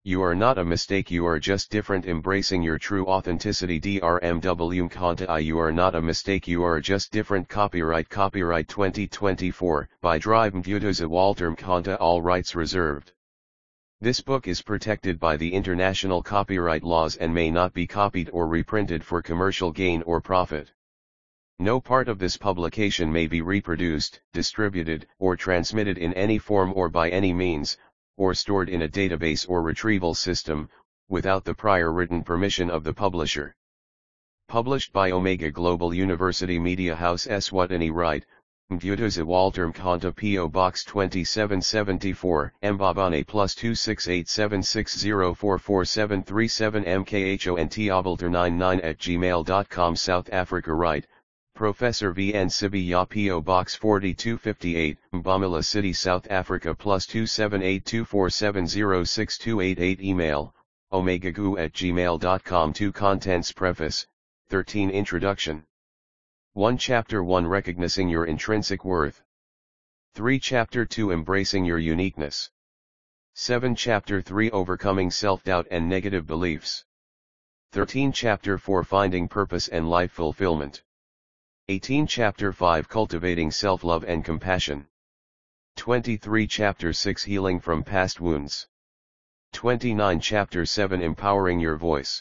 You are not a mistake, you are just different, embracing your true authenticity. DRMW Conta. You are not a mistake, you are just different. Copyright 2024 by Drive Mvutoza Walter Mkonta, all rights reserved. This book is protected by the international copyright laws and may not be copied or reprinted for commercial gain or profit. No part of this publication may be reproduced, distributed, or transmitted in any form or by any means, or stored in a database or retrieval system, without the prior written permission of the publisher. Published by Omega Global University Media House. Eswatini Right, Mvutoza Walter Mkonta, P.O. Box 2774, Mbabane +26876044737 mkhontalter99@gmail.com. South Africa. Right, Professor V. N. Sibiya, P.O. Box 4258, Mbamila City, South Africa +27824706288. Email, omegagoo@gmail.com. 2 Contents. Preface. 13 Introduction. 1 Chapter 1 Recognizing your intrinsic worth. 3 Chapter 2 Embracing your uniqueness. 7 Chapter 3 Overcoming self-doubt and negative beliefs. 13 Chapter 4 Finding purpose and life fulfillment. 18 Chapter 5 Cultivating self-love and compassion. 23 Chapter 6 Healing from past wounds. 29 Chapter 7 Empowering your voice.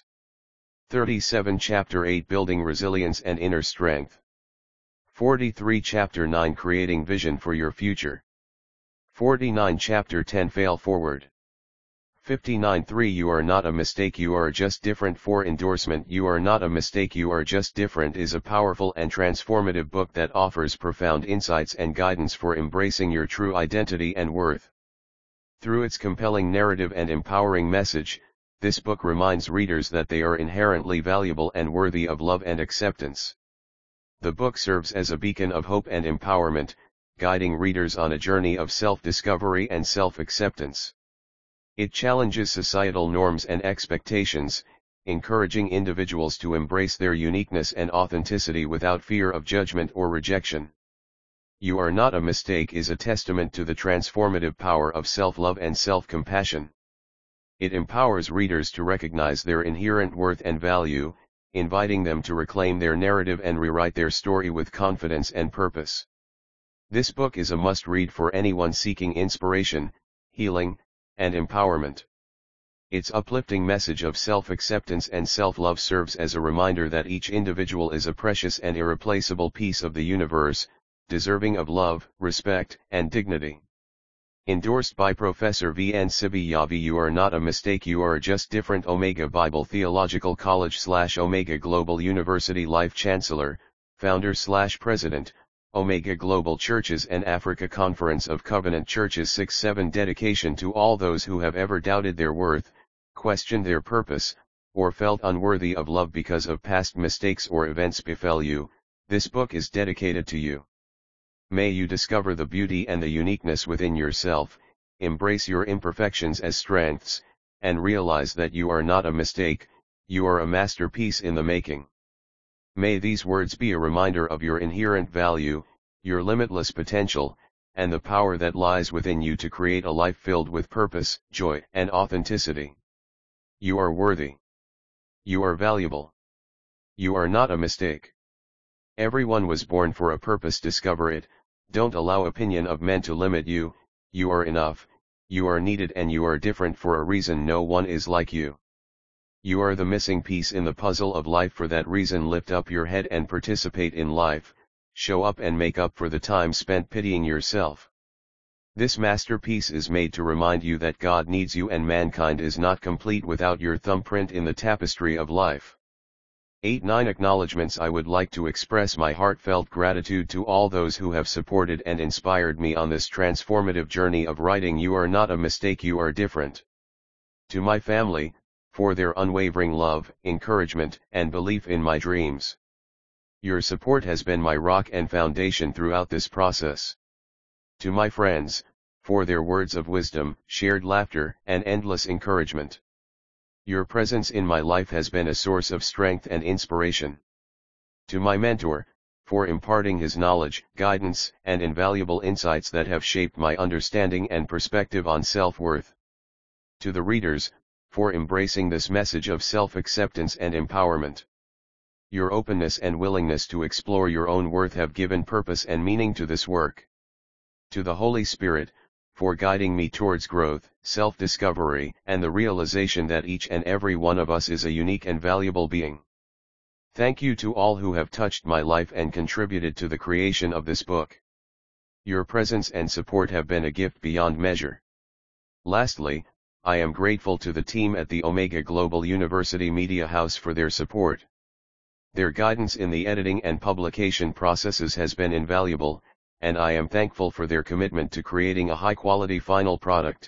37 Chapter 8 Building resilience and inner strength. 43 Chapter 9 Creating vision for your future. 49 Chapter 10 Fail forward. 59 3 You are not a mistake, you are just different. For endorsement. You are not a mistake, you are just different is a powerful and transformative book that offers profound insights and guidance for embracing your true identity and worth. Through its compelling narrative and empowering message, this book reminds readers that they are inherently valuable and worthy of love and acceptance. The book serves as a beacon of hope and empowerment, guiding readers on a journey of self-discovery and self-acceptance. It challenges societal norms and expectations, encouraging individuals to embrace their uniqueness and authenticity without fear of judgment or rejection. You Are Not a Mistake is a testament to the transformative power of self-love and self-compassion. It empowers readers to recognize their inherent worth and value, inviting them to reclaim their narrative and rewrite their story with confidence and purpose. This book is a must-read for anyone seeking inspiration, healing, and empowerment. Its uplifting message of self-acceptance and self-love serves as a reminder that each individual is a precious and irreplaceable piece of the universe, deserving of love, respect, and dignity. Endorsed by Professor V. N. Sibiya. You are not a mistake, you are just different. Omega Bible Theological College / Omega Global University Life Chancellor, Founder / President, Omega Global Churches and Africa Conference of Covenant Churches 6-7 Dedication to all those who have ever doubted their worth, questioned their purpose, or felt unworthy of love because of past mistakes or events befell you, this book is dedicated to you. May you discover the beauty and the uniqueness within yourself, embrace your imperfections as strengths, and realize that you are not a mistake, you are a masterpiece in the making. May these words be a reminder of your inherent value, your limitless potential, and the power that lies within you to create a life filled with purpose, joy, and authenticity. You are worthy. You are valuable. You are not a mistake. Everyone was born for a purpose. Discover it. Don't allow opinion of men to limit you. You are enough, you are needed, and you are different for a reason. No one is like you. You are the missing piece in the puzzle of life. For that reason, lift up your head and participate in life, show up and make up for the time spent pitying yourself. This masterpiece is made to remind you that God needs you and mankind is not complete without your thumbprint in the tapestry of life. 8-9 Acknowledgements. I would like to express my heartfelt gratitude to all those who have supported and inspired me on this transformative journey of writing You Are Not a Mistake, You Are Different. To my family, for their unwavering love, encouragement, and belief in my dreams. Your support has been my rock and foundation throughout this process. To my friends, for their words of wisdom, shared laughter, and endless encouragement. Your presence in my life has been a source of strength and inspiration. To my mentor, for imparting his knowledge, guidance, and invaluable insights that have shaped my understanding and perspective on self-worth. To the readers, for embracing this message of self-acceptance and empowerment. Your openness and willingness to explore your own worth have given purpose and meaning to this work. To the Holy Spirit, for guiding me towards growth, self-discovery, and the realization that each and every one of us is a unique and valuable being. Thank you to all who have touched my life and contributed to the creation of this book. Your presence and support have been a gift beyond measure. Lastly, I am grateful to the team at the Omega Global University Media House for their support. Their guidance in the editing and publication processes has been invaluable, and I am thankful for their commitment to creating a high-quality final product.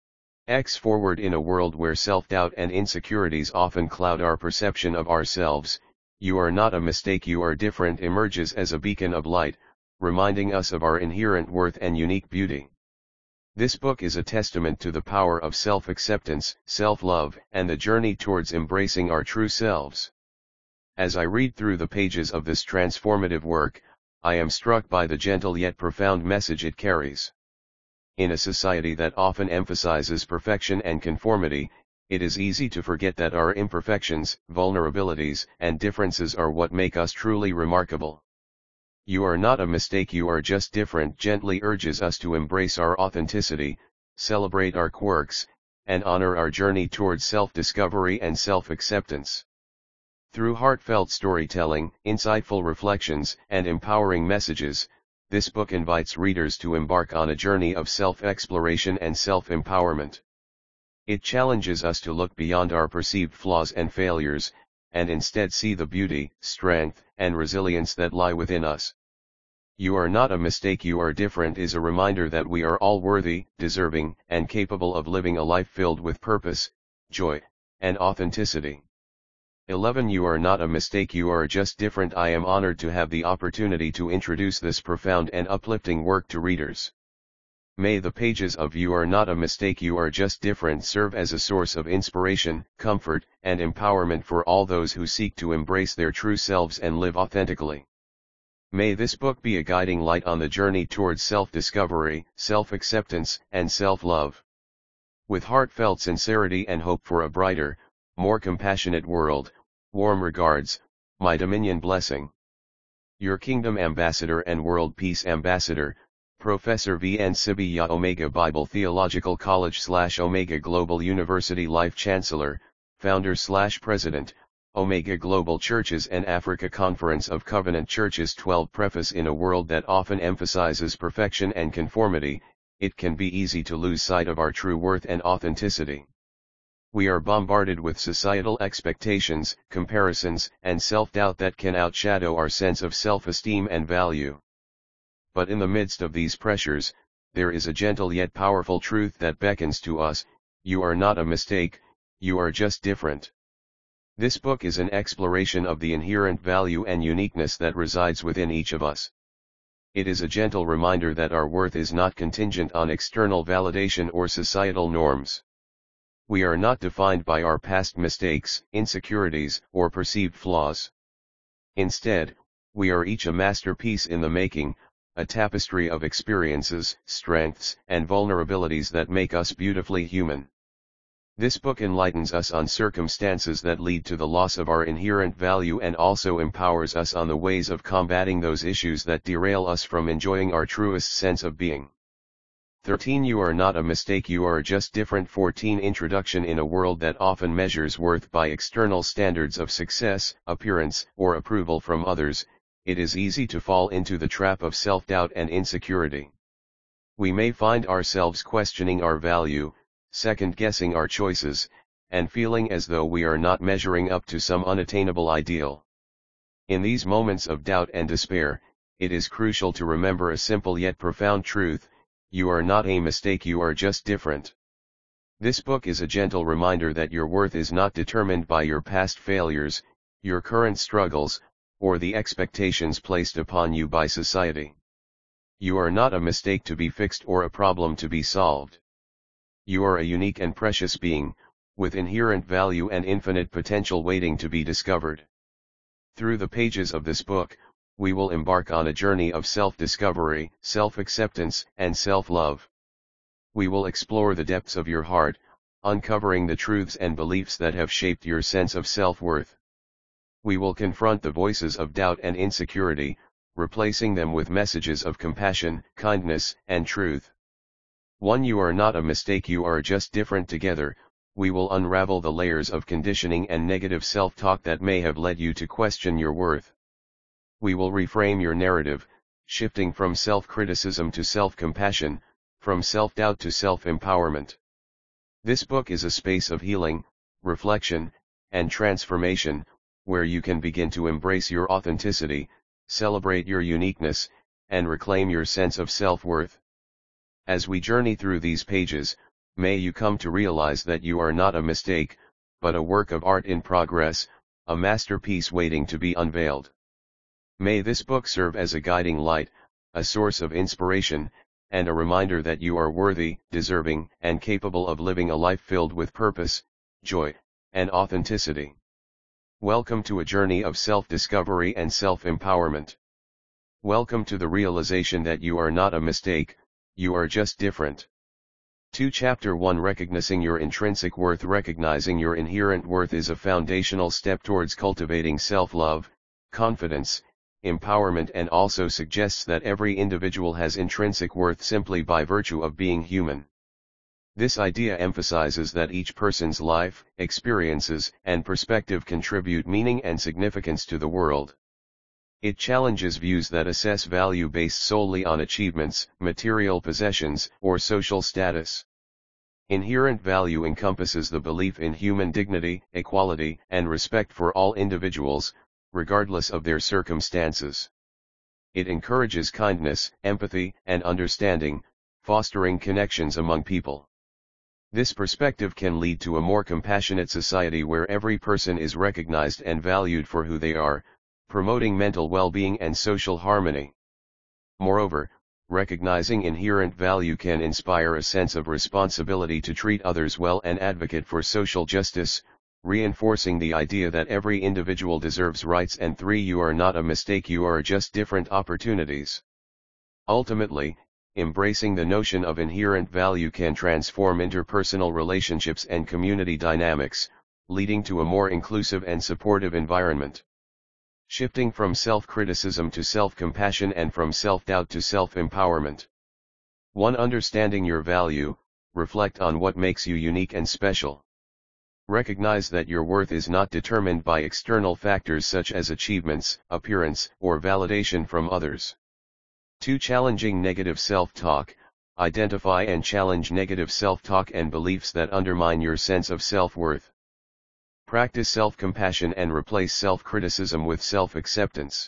Forward in a world where self-doubt and insecurities often cloud our perception of ourselves, You Are Not a Mistake, You Are Different emerges as a beacon of light, reminding us of our inherent worth and unique beauty. This book is a testament to the power of self-acceptance, self-love, and the journey towards embracing our true selves. As I read through the pages of this transformative work, I am struck by the gentle yet profound message it carries. In a society that often emphasizes perfection and conformity, it is easy to forget that our imperfections, vulnerabilities, and differences are what make us truly remarkable. You are not a mistake, you are just different gently urges us to embrace our authenticity, celebrate our quirks, and honor our journey towards self-discovery and self-acceptance. Through heartfelt storytelling, insightful reflections, and empowering messages, this book invites readers to embark on a journey of self-exploration and self-empowerment. It challenges us to look beyond our perceived flaws and failures, and instead see the beauty, strength, and resilience that lie within us. You Are Not a Mistake, You Are Different is a reminder that we are all worthy, deserving, and capable of living a life filled with purpose, joy, and authenticity. 11 You Are Not a Mistake, You Are Just Different. I am honored to have the opportunity to introduce this profound and uplifting work to readers. May the pages of You Are Not a Mistake, You Are Just Different serve as a source of inspiration, comfort, and empowerment for all those who seek to embrace their true selves and live authentically. May this book be a guiding light on the journey towards self-discovery, self-acceptance, and self-love. With heartfelt sincerity and hope for a brighter, more compassionate world, warm regards, my Dominion blessing. Your Kingdom Ambassador and World Peace Ambassador, Professor V. N. Sibiya, Omega Bible Theological College / Omega Global University Life Chancellor, Founder / President, Omega Global Churches and Africa Conference of Covenant Churches. 12 Preface. In a world that often emphasizes perfection and conformity, it can be easy to lose sight of our true worth and authenticity. We are bombarded with societal expectations, comparisons, and self-doubt that can outshadow our sense of self-esteem and value. But in the midst of these pressures, there is a gentle yet powerful truth that beckons to us: you are not a mistake, you are just different. This book is an exploration of the inherent value and uniqueness that resides within each of us. It is a gentle reminder that our worth is not contingent on external validation or societal norms. We are not defined by our past mistakes, insecurities, or perceived flaws. Instead, we are each a masterpiece in the making, a tapestry of experiences, strengths, and vulnerabilities that make us beautifully human. This book enlightens us on circumstances that lead to the loss of our inherent value and also empowers us on the ways of combating those issues that derail us from enjoying our truest sense of being. 13 You Are Not a Mistake, You Are Just Different. 14 Introduction. In a world that often measures worth by external standards of success, appearance, or approval from others, it is easy to fall into the trap of self-doubt and insecurity. We may find ourselves questioning our value, second-guessing our choices, and feeling as though we are not measuring up to some unattainable ideal. In these moments of doubt and despair, it is crucial to remember a simple yet profound truth: you are not a mistake, you are just different. This book is a gentle reminder that your worth is not determined by your past failures, your current struggles, or the expectations placed upon you by society. You are not a mistake to be fixed or a problem to be solved. You are a unique and precious being, with inherent value and infinite potential waiting to be discovered. Through the pages of this book, we will embark on a journey of self-discovery, self-acceptance, and self-love. We will explore the depths of your heart, uncovering the truths and beliefs that have shaped your sense of self-worth. We will confront the voices of doubt and insecurity, replacing them with messages of compassion, kindness, and truth. 1. You are not a mistake, you are just different. Together, we will unravel the layers of conditioning and negative self-talk that may have led you to question your worth. We will reframe your narrative, shifting from self-criticism to self-compassion, from self-doubt to self-empowerment. This book is a space of healing, reflection, and transformation, where you can begin to embrace your authenticity, celebrate your uniqueness, and reclaim your sense of self-worth. As we journey through these pages, may you come to realize that you are not a mistake, but a work of art in progress, a masterpiece waiting to be unveiled. May this book serve as a guiding light, a source of inspiration, and a reminder that you are worthy, deserving, and capable of living a life filled with purpose, joy, and authenticity. Welcome to a journey of self-discovery and self-empowerment. Welcome to the realization that you are not a mistake, you are just different. 2. Chapter 1 Recognizing your intrinsic worth. Recognizing your inherent worth is a foundational step towards cultivating self-love, confidence, empowerment, and also suggests that every individual has intrinsic worth simply by virtue of being human. This idea emphasizes that each person's life, experiences, and perspective contribute meaning and significance to the world. It challenges views that assess value based solely on achievements, material possessions, or social status. Inherent value encompasses the belief in human dignity, equality, and respect for all individuals, regardless of their circumstances. It encourages kindness, empathy, and understanding, fostering connections among people. This perspective can lead to a more compassionate society where every person is recognized and valued for who they are, promoting mental well-being and social harmony. Moreover, recognizing inherent value can inspire a sense of responsibility to treat others well and advocate for social justice, reinforcing the idea that every individual deserves rights. And 3. You are not a mistake, you are just different opportunities. Ultimately, embracing the notion of inherent value can transform interpersonal relationships and community dynamics, leading to a more inclusive and supportive environment. Shifting from self-criticism to self-compassion and from self-doubt to self-empowerment. 1. Understanding your value. Reflect on what makes you unique and special. Recognize that your worth is not determined by external factors such as achievements, appearance, or validation from others. 2. Challenging negative self-talk. Identify and challenge negative self-talk and beliefs that undermine your sense of self-worth. Practice self-compassion and replace self-criticism with self-acceptance.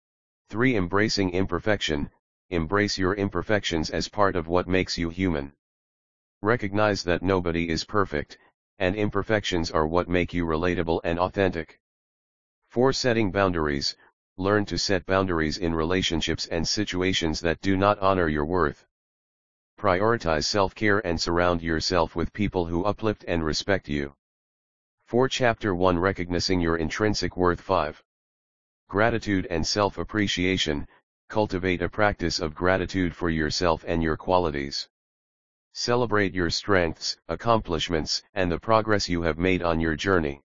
3. Embracing imperfection. Embrace your imperfections as part of what makes you human. Recognize that nobody is perfect, and imperfections are what make you relatable and authentic. 4. Setting boundaries. Learn to set boundaries in relationships and situations that do not honor your worth. Prioritize self-care and surround yourself with people who uplift and respect you. 4. Chapter 1 Recognizing your intrinsic worth. 5. Gratitude and self-appreciation. Cultivate a practice of gratitude for yourself and your qualities. Celebrate your strengths, accomplishments, and the progress you have made on your journey.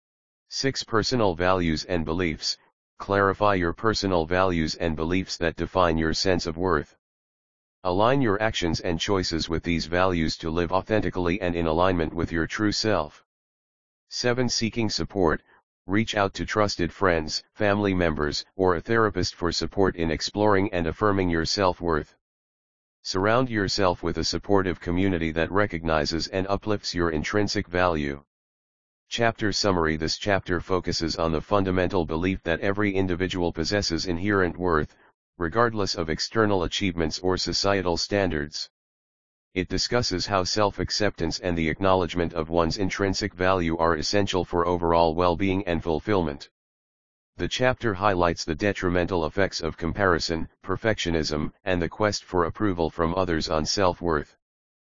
6. Personal values and beliefs. Clarify your personal values and beliefs that define your sense of worth. Align your actions and choices with these values to live authentically and in alignment with your true self. 7. Seeking support. Reach out to trusted friends, family members, or a therapist for support in exploring and affirming your self-worth. Surround yourself with a supportive community that recognizes and uplifts your intrinsic value. Chapter Summary. This chapter focuses on the fundamental belief that every individual possesses inherent worth, regardless of external achievements or societal standards. It discusses how self-acceptance and the acknowledgement of one's intrinsic value are essential for overall well-being and fulfillment. The chapter highlights the detrimental effects of comparison, perfectionism, and the quest for approval from others on self-worth.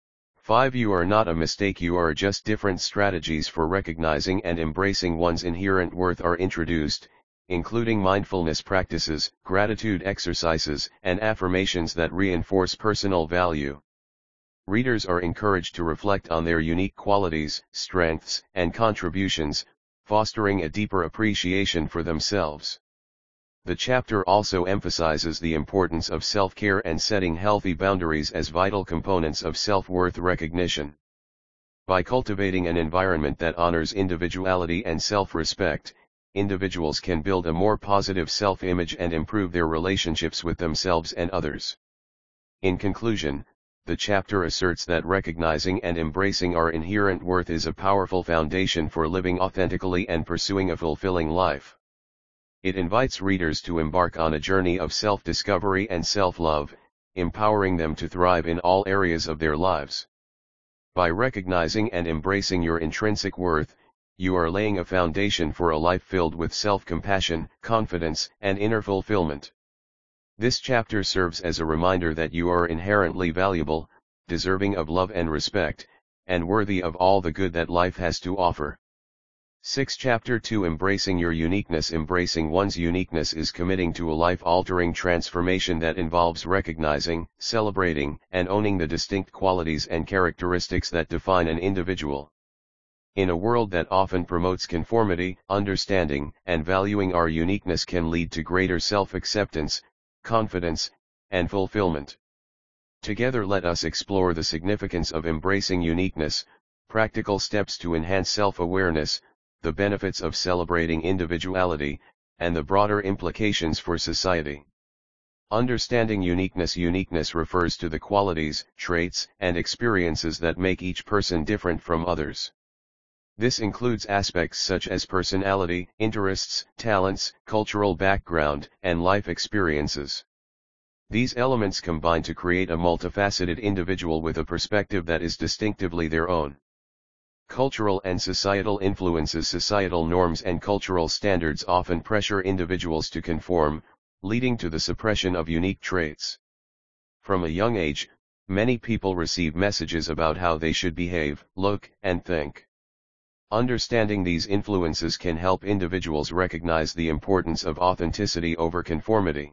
5. You are not a mistake, you are just different. Strategies for recognizing and embracing one's inherent worth are introduced, including mindfulness practices, gratitude exercises, and affirmations that reinforce personal value. Readers are encouraged to reflect on their unique qualities, strengths, and contributions, fostering a deeper appreciation for themselves. The chapter also emphasizes the importance of self-care and setting healthy boundaries as vital components of self-worth recognition. By cultivating an environment that honors individuality and self-respect, individuals can build a more positive self-image and improve their relationships with themselves and others. In conclusion, the chapter asserts that recognizing and embracing our inherent worth is a powerful foundation for living authentically and pursuing a fulfilling life. It invites readers to embark on a journey of self-discovery and self-love, empowering them to thrive in all areas of their lives. By recognizing and embracing your intrinsic worth, you are laying a foundation for a life filled with self-compassion, confidence, and inner fulfillment. This chapter serves as a reminder that you are inherently valuable, deserving of love and respect, and worthy of all the good that life has to offer. 6. Chapter 2 Embracing Your Uniqueness. Embracing one's uniqueness is committing to a life-altering transformation that involves recognizing, celebrating, and owning the distinct qualities and characteristics that define an individual. In a world that often promotes conformity, understanding and valuing our uniqueness can lead to greater self-acceptance, confidence, and fulfillment. Together let us explore the significance of embracing uniqueness, practical steps to enhance self-awareness, the benefits of celebrating individuality, and the broader implications for society. Understanding uniqueness. Uniqueness refers to the qualities, traits, and experiences that make each person different from others. This includes aspects such as personality, interests, talents, cultural background, and life experiences. These elements combine to create a multifaceted individual with a perspective that is distinctively their own. Cultural and societal influences. Societal norms and cultural standards often pressure individuals to conform, leading to the suppression of unique traits. From a young age, many people receive messages about how they should behave, look, and think. Understanding these influences can help individuals recognize the importance of authenticity over conformity.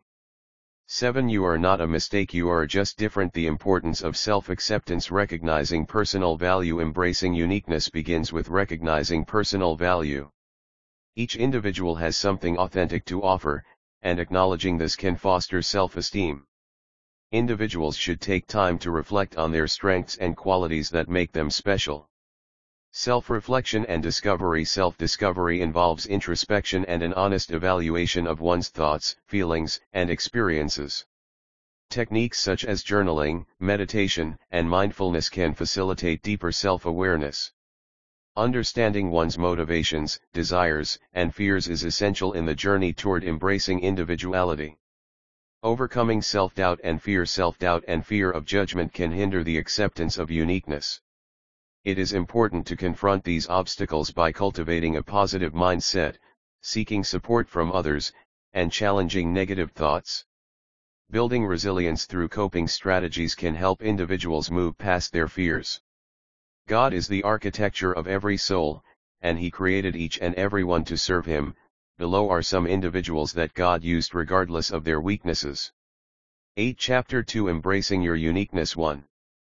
7. You are not a mistake, you are just different. The importance of self-acceptance. Recognizing personal value. Embracing uniqueness begins with recognizing personal value. Each individual has something authentic to offer, and acknowledging this can foster self-esteem. Individuals should take time to reflect on their strengths and qualities that make them special. Self-reflection and discovery. Self-discovery involves introspection and an honest evaluation of one's thoughts, feelings, and experiences. Techniques such as journaling, meditation, and mindfulness can facilitate deeper self-awareness. Understanding one's motivations, desires, and fears is essential in the journey toward embracing individuality. Overcoming self-doubt and fear. Self-doubt and fear of judgment can hinder the acceptance of uniqueness. It is important to confront these obstacles by cultivating a positive mindset, seeking support from others, and challenging negative thoughts. Building resilience through coping strategies can help individuals move past their fears. God is the architecture of every soul, and He created each and every one to serve Him. Below are some individuals that God used regardless of their weaknesses. 8. Chapter 2 Embracing Your Uniqueness. 1.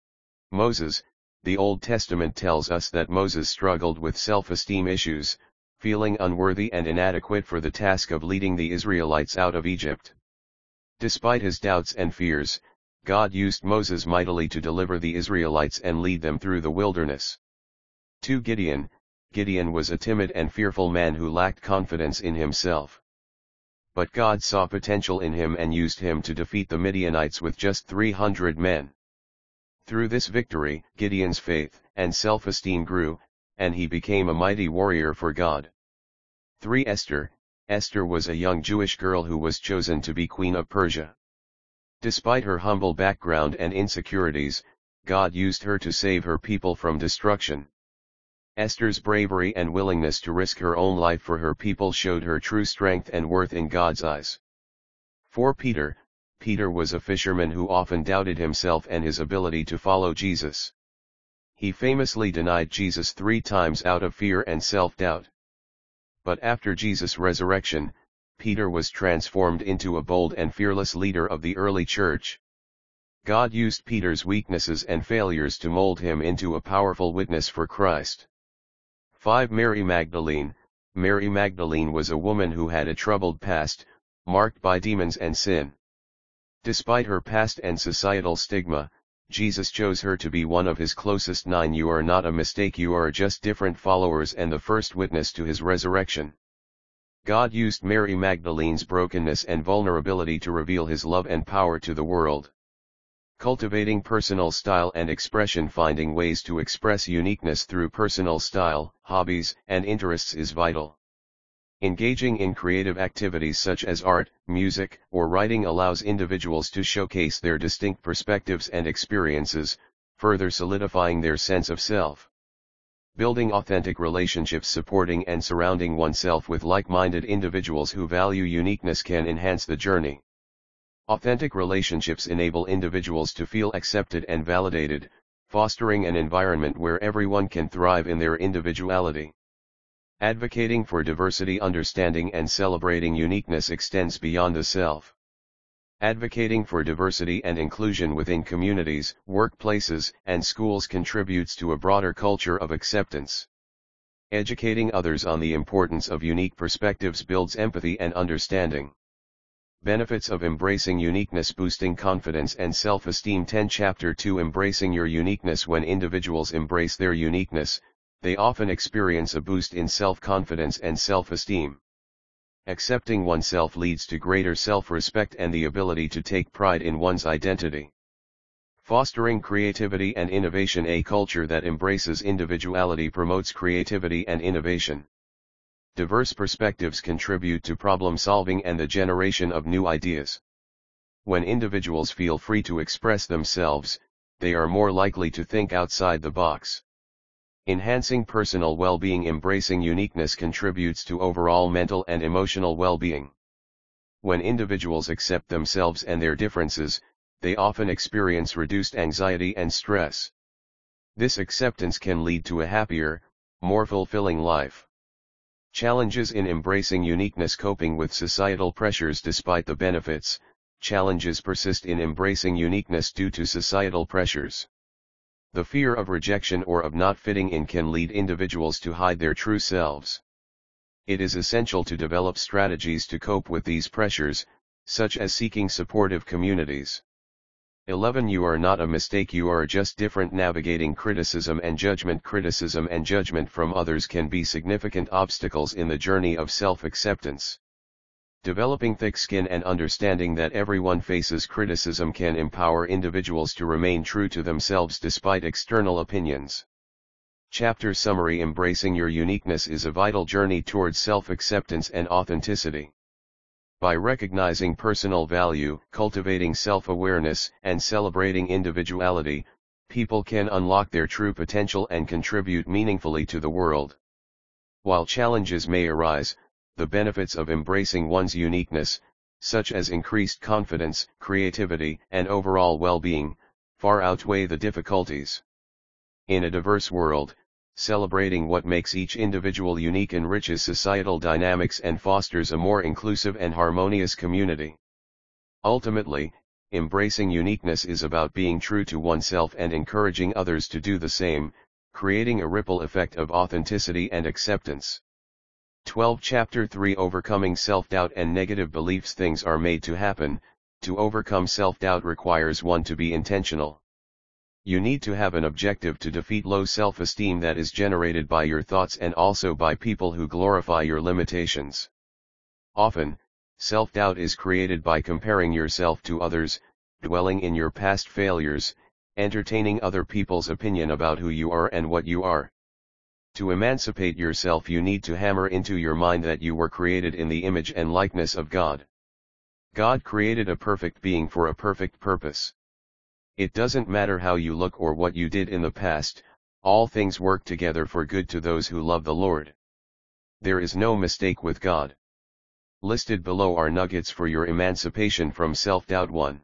Moses. The Old Testament tells us that Moses struggled with self-esteem issues, feeling unworthy and inadequate for the task of leading the Israelites out of Egypt. Despite his doubts and fears, God used Moses mightily to deliver the Israelites and lead them through the wilderness. 2. Gideon. Gideon was a timid and fearful man who lacked confidence in himself. But God saw potential in him and used him to defeat the Midianites with just 300 men. Through this victory, Gideon's faith and self-esteem grew, and he became a mighty warrior for God. 3. Esther. Esther was a young Jewish girl who was chosen to be queen of Persia. Despite her humble background and insecurities, God used her to save her people from destruction. Esther's bravery and willingness to risk her own life for her people showed her true strength and worth in God's eyes. 4. Peter. Peter was a fisherman who often doubted himself and his ability to follow Jesus. He famously denied Jesus 3 times out of fear and self-doubt. But after Jesus' resurrection, Peter was transformed into a bold and fearless leader of the early church. God used Peter's weaknesses and failures to mold him into a powerful witness for Christ. 5. Mary Magdalene. Mary Magdalene was a woman who had a troubled past, marked by demons and sin. Despite her past and societal stigma, Jesus chose her to be one of his closest 9. You are not a mistake, you are just different followers and the first witness to his resurrection. God used Mary Magdalene's brokenness and vulnerability to reveal his love and power to the world. Cultivating personal style and expression. Finding ways to express uniqueness through personal style, hobbies, and interests is vital. Engaging in creative activities such as art, music, or writing allows individuals to showcase their distinct perspectives and experiences, further solidifying their sense of self. Building authentic relationships. Supporting and surrounding oneself with like-minded individuals who value uniqueness can enhance the journey. Authentic relationships enable individuals to feel accepted and validated, fostering an environment where everyone can thrive in their individuality. Advocating for diversity. Understanding and celebrating uniqueness extends beyond the self. Advocating for diversity and inclusion within communities, workplaces, and schools contributes to a broader culture of acceptance. Educating others on the importance of unique perspectives builds empathy and understanding. Benefits of embracing uniqueness. Boosting confidence and self-esteem. 10. Chapter 2. Embracing your uniqueness. When individuals embrace their uniqueness, they often experience a boost in self-confidence and self-esteem. Accepting oneself leads to greater self-respect and the ability to take pride in one's identity. Fostering creativity and innovation. A culture that embraces individuality promotes creativity and innovation. Diverse perspectives contribute to problem solving and the generation of new ideas. When individuals feel free to express themselves, they are more likely to think outside the box. Enhancing personal well-being. Embracing uniqueness contributes to overall mental and emotional well-being. When individuals accept themselves and their differences, they often experience reduced anxiety and stress. This acceptance can lead to a happier, more fulfilling life. Challenges in embracing uniqueness. Coping with societal pressures. Despite the benefits, challenges persist in embracing uniqueness due to societal pressures. The fear of rejection or of not fitting in can lead individuals to hide their true selves. It is essential to develop strategies to cope with these pressures, such as seeking supportive communities. 11. You are not a mistake, you are just different. Navigating criticism and judgment. Criticism and judgment from others can be significant obstacles in the journey of self-acceptance. Developing thick skin and understanding that everyone faces criticism can empower individuals to remain true to themselves despite external opinions. Chapter summary. Embracing your uniqueness is a vital journey towards self-acceptance and authenticity. By recognizing personal value, cultivating self-awareness, and celebrating individuality, people can unlock their true potential and contribute meaningfully to the world. While challenges may arise, the benefits of embracing one's uniqueness, such as increased confidence, creativity, and overall well-being, far outweigh the difficulties. In a diverse world, celebrating what makes each individual unique enriches societal dynamics and fosters a more inclusive and harmonious community. Ultimately, embracing uniqueness is about being true to oneself and encouraging others to do the same, creating a ripple effect of authenticity and acceptance. 12. Chapter 3. Overcoming self-doubt and negative beliefs. Things are made to happen. To overcome self-doubt requires one to be intentional. You need to have an objective to defeat low self-esteem that is generated by your thoughts and also by people who glorify your limitations. Often, self-doubt is created by comparing yourself to others, dwelling in your past failures, entertaining other people's opinion about who you are and what you are. To emancipate yourself, you need to hammer into your mind that you were created in the image and likeness of God. God created a perfect being for a perfect purpose. It doesn't matter how you look or what you did in the past, all things work together for good to those who love the Lord. There is no mistake with God. Listed below are nuggets for your emancipation from self-doubt. 1.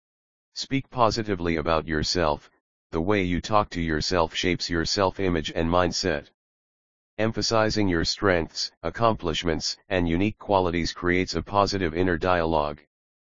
Speak positively about yourself. The way you talk to yourself shapes your self-image and mindset. Emphasizing your strengths, accomplishments, and unique qualities creates a positive inner dialogue.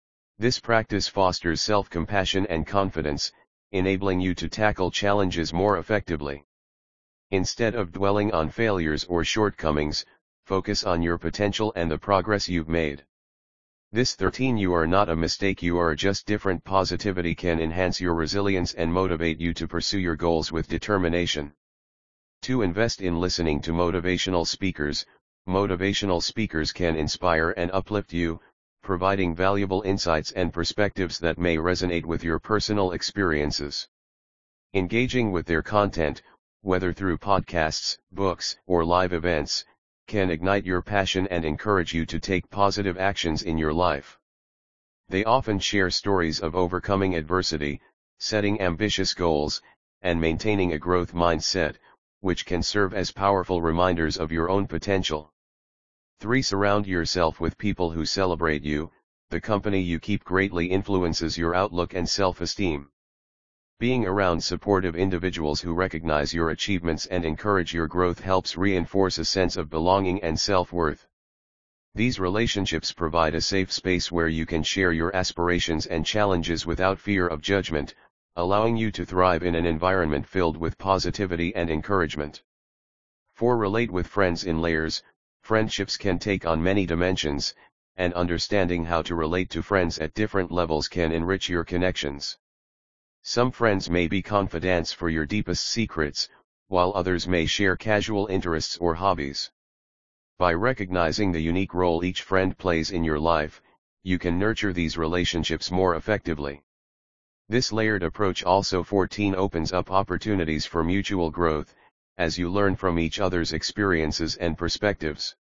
This practice fosters self-compassion and confidence, enabling you to tackle challenges more effectively. Instead of dwelling on failures or shortcomings, focus on your potential and the progress you've made. This 13 You are not a mistake, you are just different positivity can enhance your resilience and motivate you to pursue your goals with determination. 2. Invest in listening to motivational speakers. Motivational speakers can inspire and uplift you, providing valuable insights and perspectives that may resonate with your personal experiences. Engaging with their content, whether through podcasts, books, or live events, can ignite your passion and encourage you to take positive actions in your life. They often share stories of overcoming adversity, setting ambitious goals, and maintaining a growth mindset, which can serve as powerful reminders of your own potential. 3. Surround yourself with people who celebrate you. The company you keep greatly influences your outlook and self-esteem. Being around supportive individuals who recognize your achievements and encourage your growth helps reinforce a sense of belonging and self-worth. These relationships provide a safe space where you can share your aspirations and challenges without fear of judgment, allowing you to thrive in an environment filled with positivity and encouragement. 4. Relate with friends in layers. Friendships can take on many dimensions, and understanding how to relate to friends at different levels can enrich your connections. Some friends may be confidants for your deepest secrets, while others may share casual interests or hobbies. By recognizing the unique role each friend plays in your life, you can nurture these relationships more effectively. This layered approach also 14 opens up opportunities for mutual growth, as you learn from each other's experiences and perspectives.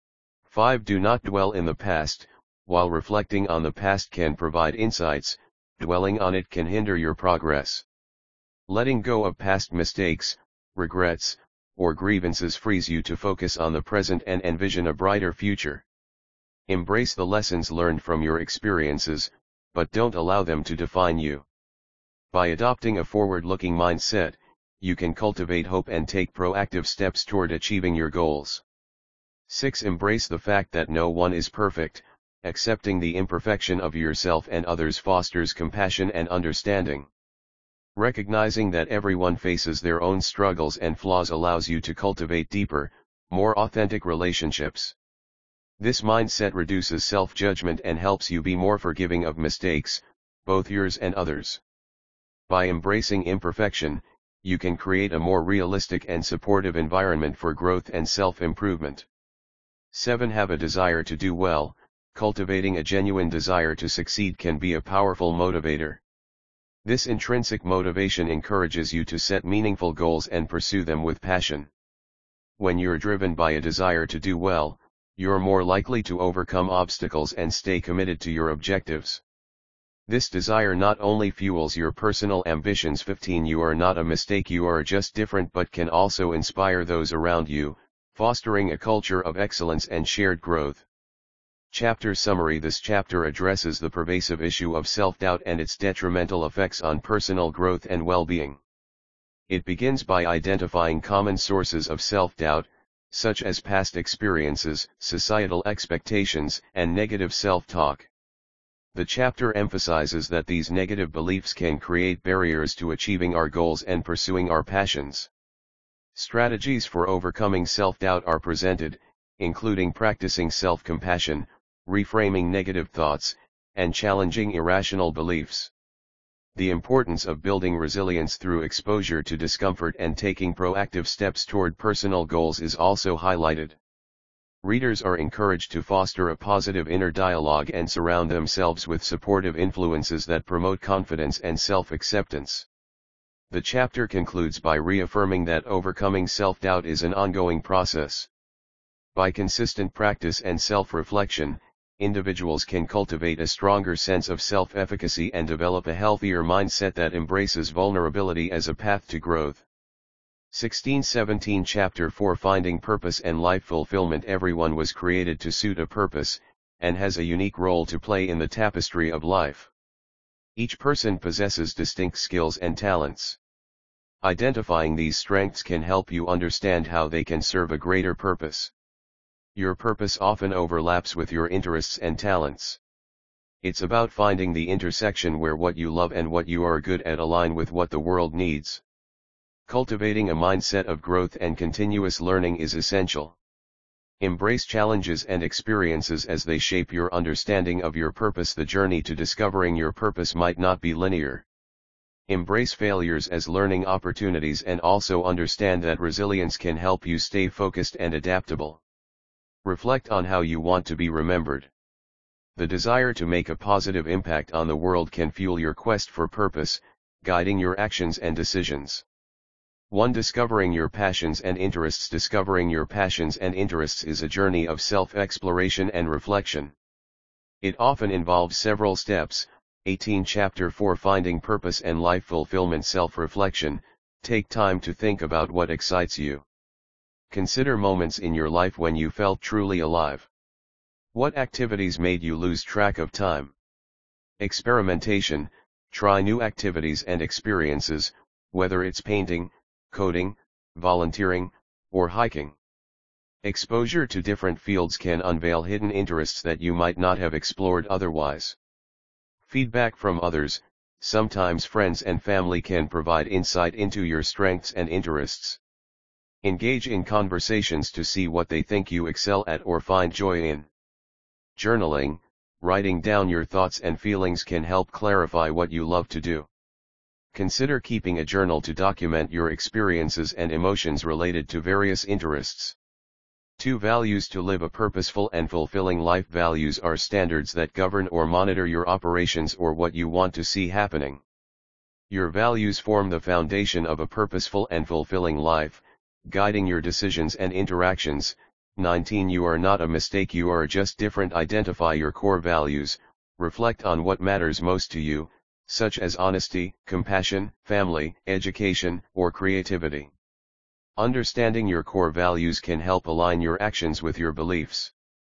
5. Do not dwell in the past. While reflecting on the past can provide insights, dwelling on it can hinder your progress. Letting go of past mistakes, regrets, or grievances frees you to focus on the present and envision a brighter future. Embrace the lessons learned from your experiences, but don't allow them to define you. By adopting a forward-looking mindset, you can cultivate hope and take proactive steps toward achieving your goals. 6. Embrace the fact that no one is perfect. Accepting the imperfection of yourself and others fosters compassion and understanding. Recognizing that everyone faces their own struggles and flaws allows you to cultivate deeper, more authentic relationships. This mindset reduces self-judgment and helps you be more forgiving of mistakes, both yours and others. By embracing imperfection, you can create a more realistic and supportive environment for growth and self-improvement. 7. Have a desire to do well. Cultivating a genuine desire to succeed can be a powerful motivator. This intrinsic motivation encourages you to set meaningful goals and pursue them with passion. When you're driven by a desire to do well, you're more likely to overcome obstacles and stay committed to your objectives. This desire not only fuels your personal ambitions. 15. You are not a mistake, you are just different, but can also inspire those around you, fostering a culture of excellence and shared growth. Chapter Summary. This chapter addresses the pervasive issue of self-doubt and its detrimental effects on personal growth and well-being. It begins by identifying common sources of self-doubt, such as past experiences, societal expectations, and negative self-talk. The chapter emphasizes that these negative beliefs can create barriers to achieving our goals and pursuing our passions. Strategies for overcoming self-doubt are presented, including practicing self-compassion, reframing negative thoughts, and challenging irrational beliefs. The importance of building resilience through exposure to discomfort and taking proactive steps toward personal goals is also highlighted. Readers are encouraged to foster a positive inner dialogue and surround themselves with supportive influences that promote confidence and self-acceptance. The chapter concludes by reaffirming that overcoming self-doubt is an ongoing process. By consistent practice and self-reflection, individuals can cultivate a stronger sense of self-efficacy and develop a healthier mindset that embraces vulnerability as a path to growth. 1617 Chapter 4 Finding Purpose and Life Fulfillment. Everyone was created to suit a purpose, and has a unique role to play in the tapestry of life. Each person possesses distinct skills and talents. Identifying these strengths can help you understand how they can serve a greater purpose. Your purpose often overlaps with your interests and talents. It's about finding the intersection where what you love and what you are good at align with what the world needs. Cultivating a mindset of growth and continuous learning is essential. Embrace challenges and experiences as they shape your understanding of your purpose. The journey to discovering your purpose might not be linear. Embrace failures as learning opportunities and also understand that resilience can help you stay focused and adaptable. Reflect on how you want to be remembered. The desire to make a positive impact on the world can fuel your quest for purpose, guiding your actions and decisions. 1. Discovering your passions and interests. Discovering your passions and interests is a journey of self-exploration and reflection. It often involves several steps. 18 Chapter 4 Finding Purpose and Life Fulfillment. Self-reflection. Take time to think about what excites you. Consider moments in your life when you felt truly alive. What activities made you lose track of time? Experimentation. Try new activities and experiences, whether it's painting, coding, volunteering, or hiking. Exposure to different fields can unveil hidden interests that you might not have explored otherwise. Feedback from others, sometimes friends and family, can provide insight into your strengths and interests. Engage in conversations to see what they think you excel at or find joy in. Journaling, writing down your thoughts and feelings can help clarify what you love to do. Consider keeping a journal to document your experiences and emotions related to various interests. 2. Values. To live a purposeful and fulfilling life. Values are standards that govern or monitor your operations or what you want to see happening. Your values form the foundation of a purposeful and fulfilling life, guiding your decisions and interactions. 19. You are not a mistake, you are just different. Identify your core values, reflect on what matters most to you, such as honesty, compassion, family, education, or creativity. Understanding your core values can help align your actions with your beliefs.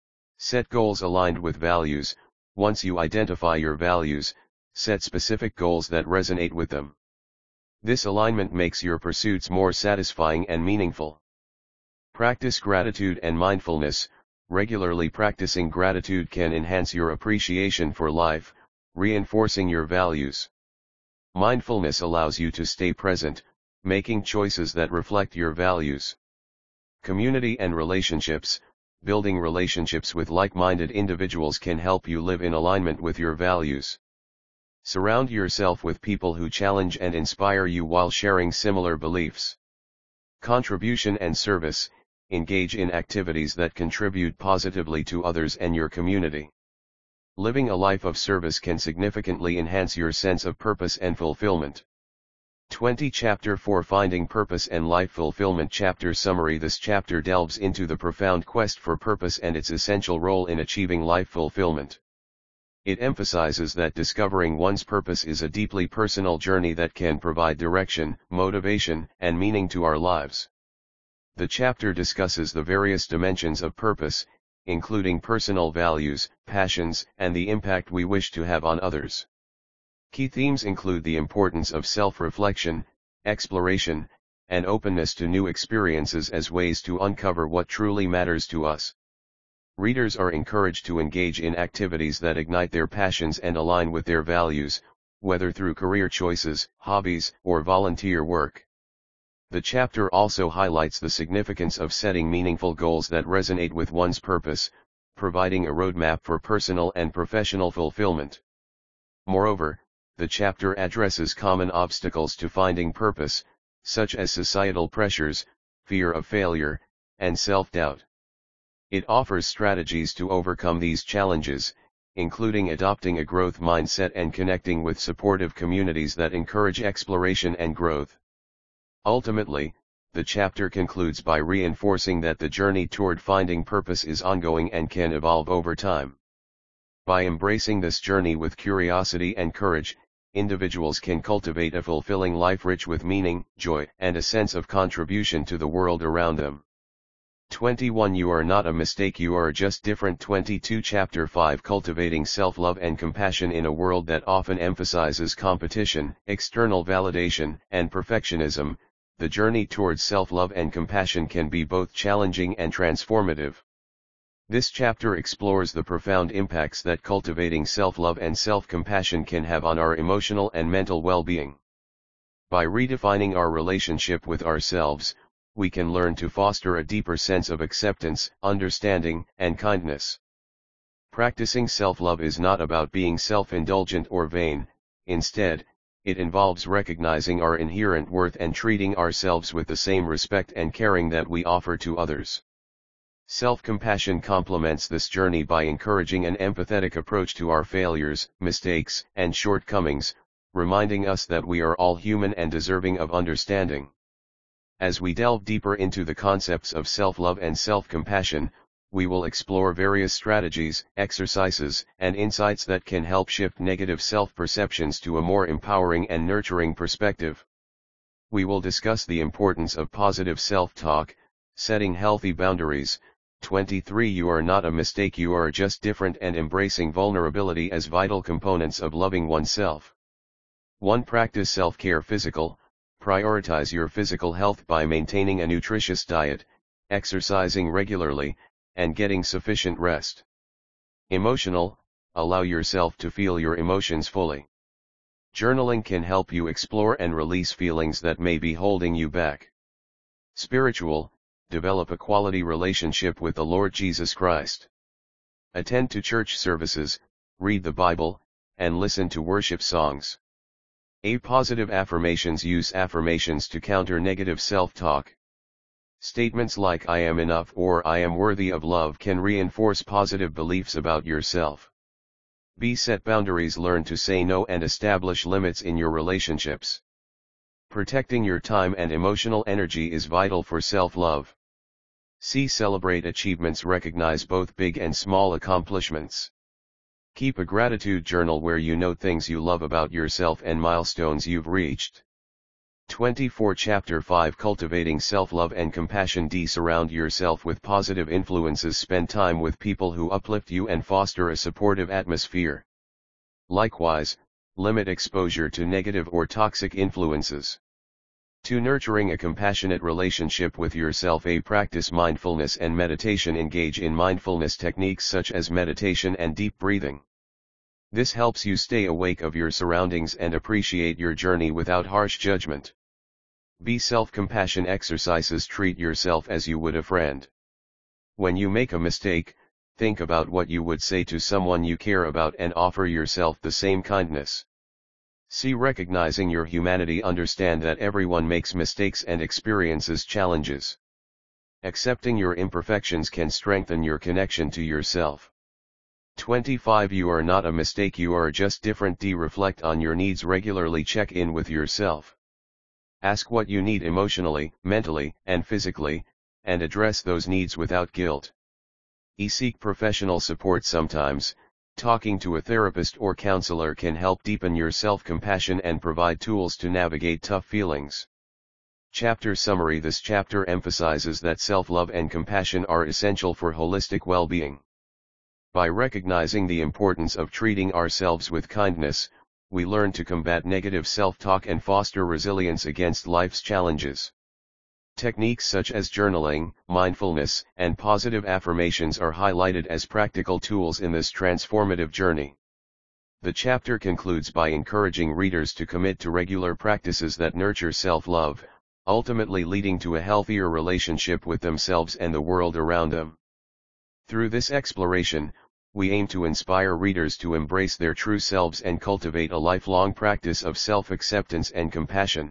Set goals aligned with values. Once you identify your values, set specific goals that resonate with them. This alignment makes your pursuits more satisfying and meaningful. Practice gratitude and mindfulness. Regularly practicing gratitude can enhance your appreciation for life, reinforcing your values. Mindfulness allows you to stay present, making choices that reflect your values. Community and relationships. Building relationships with like-minded individuals can help you live in alignment with your values. Surround yourself with people who challenge and inspire you while sharing similar beliefs. Contribution and service. Engage in activities that contribute positively to others and your community. Living a life of service can significantly enhance your sense of purpose and fulfillment. 20 Chapter 4 Finding Purpose and Life Fulfillment. Chapter Summary. This chapter delves into the profound quest for purpose and its essential role in achieving life fulfillment. It emphasizes that discovering one's purpose is a deeply personal journey that can provide direction, motivation, and meaning to our lives. The chapter discusses the various dimensions of purpose, including personal values, passions, and the impact we wish to have on others. Key themes include the importance of self-reflection, exploration, and openness to new experiences as ways to uncover what truly matters to us. Readers are encouraged to engage in activities that ignite their passions and align with their values, whether through career choices, hobbies, or volunteer work. The chapter also highlights the significance of setting meaningful goals that resonate with one's purpose, providing a roadmap for personal and professional fulfillment. Moreover, the chapter addresses common obstacles to finding purpose, such as societal pressures, fear of failure, and self-doubt. It offers strategies to overcome these challenges, including adopting a growth mindset and connecting with supportive communities that encourage exploration and growth. Ultimately, the chapter concludes by reinforcing that the journey toward finding purpose is ongoing and can evolve over time. By embracing this journey with curiosity and courage, individuals can cultivate a fulfilling life rich with meaning, joy, and a sense of contribution to the world around them. 21 You are not a mistake, you are just different. 22 Chapter 5 Cultivating Self-Love and Compassion. In a world that often emphasizes competition, external validation, and perfectionism, the journey towards self-love and compassion can be both challenging and transformative. This chapter explores the profound impacts that cultivating self-love and self-compassion can have on our emotional and mental well-being. By redefining our relationship with ourselves, we can learn to foster a deeper sense of acceptance, understanding, and kindness. Practicing self-love is not about being self-indulgent or vain. Instead, it involves recognizing our inherent worth and treating ourselves with the same respect and caring that we offer to others. Self-compassion complements this journey by encouraging an empathetic approach to our failures, mistakes, and shortcomings, reminding us that we are all human and deserving of understanding. As we delve deeper into the concepts of self-love and self-compassion, we will explore various strategies, exercises, and insights that can help shift negative self-perceptions to a more empowering and nurturing perspective. We will discuss the importance of positive self-talk, setting healthy boundaries. 23 You are not a mistake, you are just different, and embracing vulnerability as vital components of loving oneself. 1. Practice self-care. Physical. Prioritize your physical health by maintaining a nutritious diet, exercising regularly, and getting sufficient rest. Emotional. Allow yourself to feel your emotions fully. Journaling can help you explore and release feelings that may be holding you back. Spiritual. Develop a quality relationship with the Lord Jesus Christ. Attend to church services, read the Bible, and listen to worship songs. A. Positive affirmations. Use affirmations to counter negative self-talk. Statements like "I am enough" or "I am worthy of love" can reinforce positive beliefs about yourself. B. Set boundaries. Learn to say no and establish limits in your relationships. Protecting your time and emotional energy is vital for self-love. C. Celebrate achievements. Recognize both big and small accomplishments. Keep a gratitude journal where you note things you love about yourself and milestones you've reached. 24 Chapter 5 Cultivating Self-Love and Compassion. D. Surround yourself with positive influences. Spend time with people who uplift you and foster a supportive atmosphere. Likewise, limit exposure to negative or toxic influences. 2. Nurturing a compassionate relationship with yourself. A. Practice mindfulness and meditation. Engage in mindfulness techniques such as meditation and deep breathing. This helps you stay awake of your surroundings and appreciate your journey without harsh judgment. B. Self-compassion exercises. Treat yourself as you would a friend. When you make a mistake, think about what you would say to someone you care about and offer yourself the same kindness. C. Recognizing your humanity. Understand that everyone makes mistakes and experiences challenges. Accepting your imperfections can strengthen your connection to yourself. 25 You are not a mistake, you are just different. D. Reflect on your needs regularly. Check in with yourself. Ask what you need emotionally, mentally, and physically, and address those needs without guilt. E. Seek professional support. Sometimes, talking to a therapist or counselor can help deepen your self-compassion and provide tools to navigate tough feelings. Chapter Summary. This chapter emphasizes that self-love and compassion are essential for holistic well-being. By recognizing the importance of treating ourselves with kindness, we learn to combat negative self-talk and foster resilience against life's challenges. Techniques such as journaling, mindfulness, and positive affirmations are highlighted as practical tools in this transformative journey. The chapter concludes by encouraging readers to commit to regular practices that nurture self-love, ultimately leading to a healthier relationship with themselves and the world around them. Through this exploration, we aim to inspire readers to embrace their true selves and cultivate a lifelong practice of self-acceptance and compassion.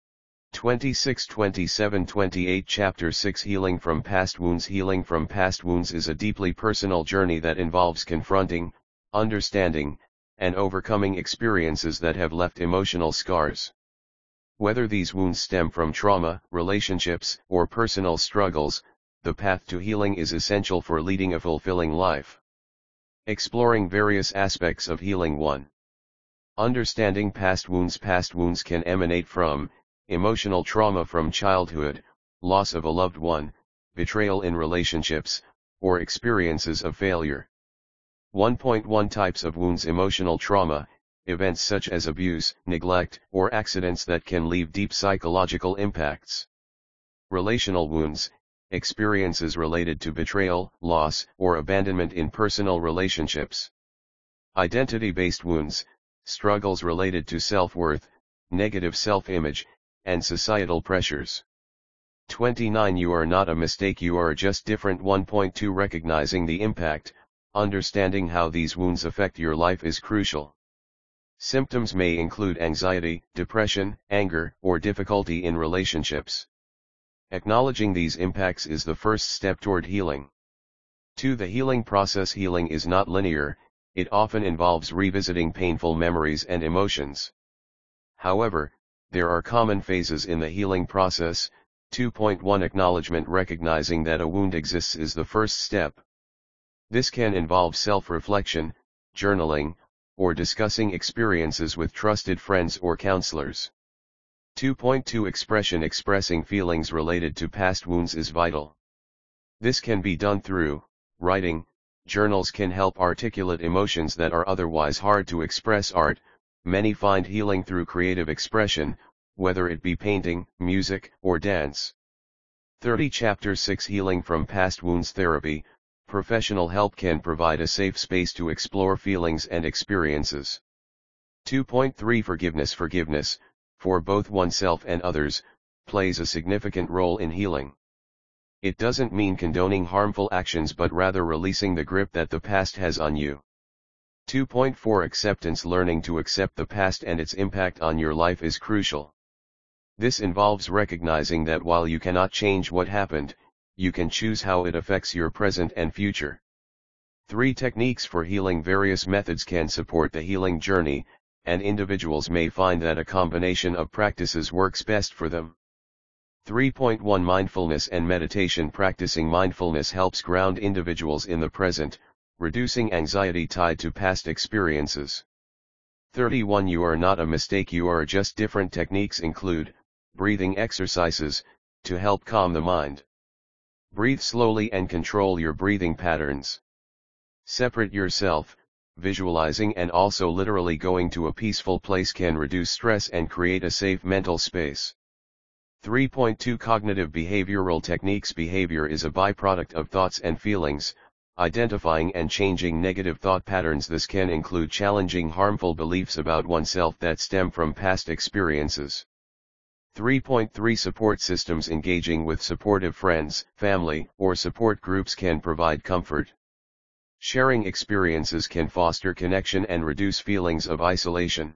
26, 27, 28 Chapter 6 Healing from Past Wounds. Healing from past wounds is a deeply personal journey that involves confronting, understanding, and overcoming experiences that have left emotional scars. Whether these wounds stem from trauma, relationships, or personal struggles, the path to healing is essential for leading a fulfilling life. Exploring various aspects of healing. 1. Understanding past wounds. Past wounds can emanate from emotional trauma from childhood, loss of a loved one, betrayal in relationships, or experiences of failure. 1.1 Types of wounds. Emotional trauma, events such as abuse, neglect, or accidents that can leave deep psychological impacts. Relational wounds, experiences related to betrayal, loss, or abandonment in personal relationships. Identity-based wounds, struggles related to self-worth, negative self-image, and societal pressures. 29 You are not a mistake, you are just different. 1.2 Recognizing the impact, understanding how these wounds affect your life is crucial. Symptoms may include anxiety, depression, anger, or difficulty in relationships. Acknowledging these impacts is the first step toward healing. 2. The healing process. Healing is not linear, it often involves revisiting painful memories and emotions. However, there are common phases in the healing process. 2.1 Acknowledgement. Recognizing that a wound exists is the first step. This can involve self-reflection, journaling, or discussing experiences with trusted friends or counselors. 2.2 Expression. Expressing feelings related to past wounds is vital. This can be done through writing. Journals can help articulate emotions that are otherwise hard to express. Art. Many find healing through creative expression, whether it be painting, music, or dance. 30 Chapter 6 Healing from Past Wounds. Therapy. Professional help can provide a safe space to explore feelings and experiences. 2.3 Forgiveness. Forgiveness, for both oneself and others, plays a significant role in healing. It doesn't mean condoning harmful actions but rather releasing the grip that the past has on you. 2.4 Acceptance. Learning to accept the past and its impact on your life is crucial. This involves recognizing that while you cannot change what happened, you can choose how it affects your present and future. 3 Techniques for healing. Various methods can support the healing journey, and individuals may find that a combination of practices works best for them. 3.1 Mindfulness and meditation. Practicing mindfulness helps ground individuals in the present, reducing anxiety tied to past experiences. 31 You are not a mistake, you are just different. Techniques include breathing exercises, to help calm the mind. Breathe slowly and control your breathing patterns. Separate yourself. Visualizing and also literally going to a peaceful place can reduce stress and create a safe mental space. 3.2 Cognitive behavioral techniques. Behavior is a byproduct of thoughts and feelings. Identifying and changing negative thought patterns. This can include challenging harmful beliefs about oneself that stem from past experiences. 3.3 Support systems. Engaging with supportive friends, family, or support groups can provide comfort. Sharing experiences can foster connection and reduce feelings of isolation.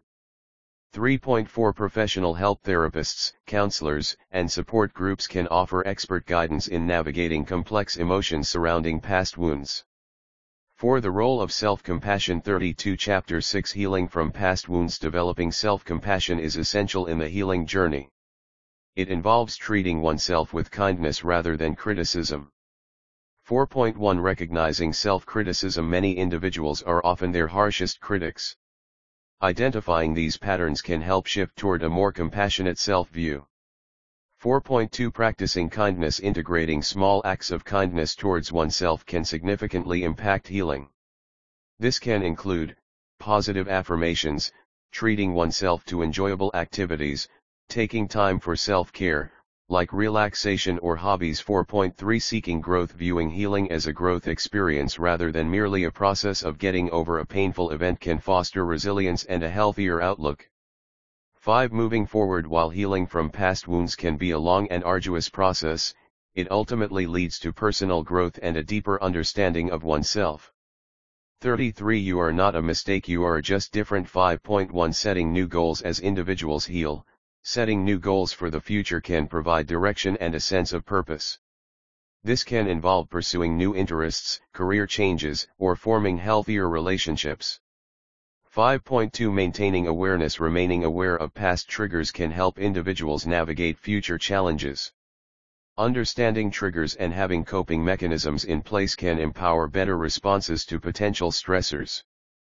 3.4 Professional help. Therapists, counselors, and support groups can offer expert guidance in navigating complex emotions surrounding past wounds. 4 The role of self-compassion. 32 Chapter 6 Healing from Past Wounds. Developing self-compassion is essential in the healing journey. It involves treating oneself with kindness rather than criticism. 4.1 Recognizing self-criticism. Many individuals are often their harshest critics. Identifying these patterns can help shift toward a more compassionate self-view. 4.2 Practicing kindness. Integrating small acts of kindness towards oneself can significantly impact healing. This can include positive affirmations, treating oneself to enjoyable activities, taking time for self-care, like relaxation or hobbies. 4.3 Seeking growth. Viewing healing as a growth experience rather than merely a process of getting over a painful event can foster resilience and a healthier outlook. 5 Moving forward. While healing from past wounds can be a long and arduous process, it ultimately leads to personal growth and a deeper understanding of oneself. 33 You are not a mistake, you are just different. 5.1 Setting new goals. As individuals heal, setting new goals for the future can provide direction and a sense of purpose. This can involve pursuing new interests, career changes, or forming healthier relationships. 5.2 Maintaining awareness. Remaining aware of past triggers can help individuals navigate future challenges. Understanding triggers and having coping mechanisms in place can empower better responses to potential stressors.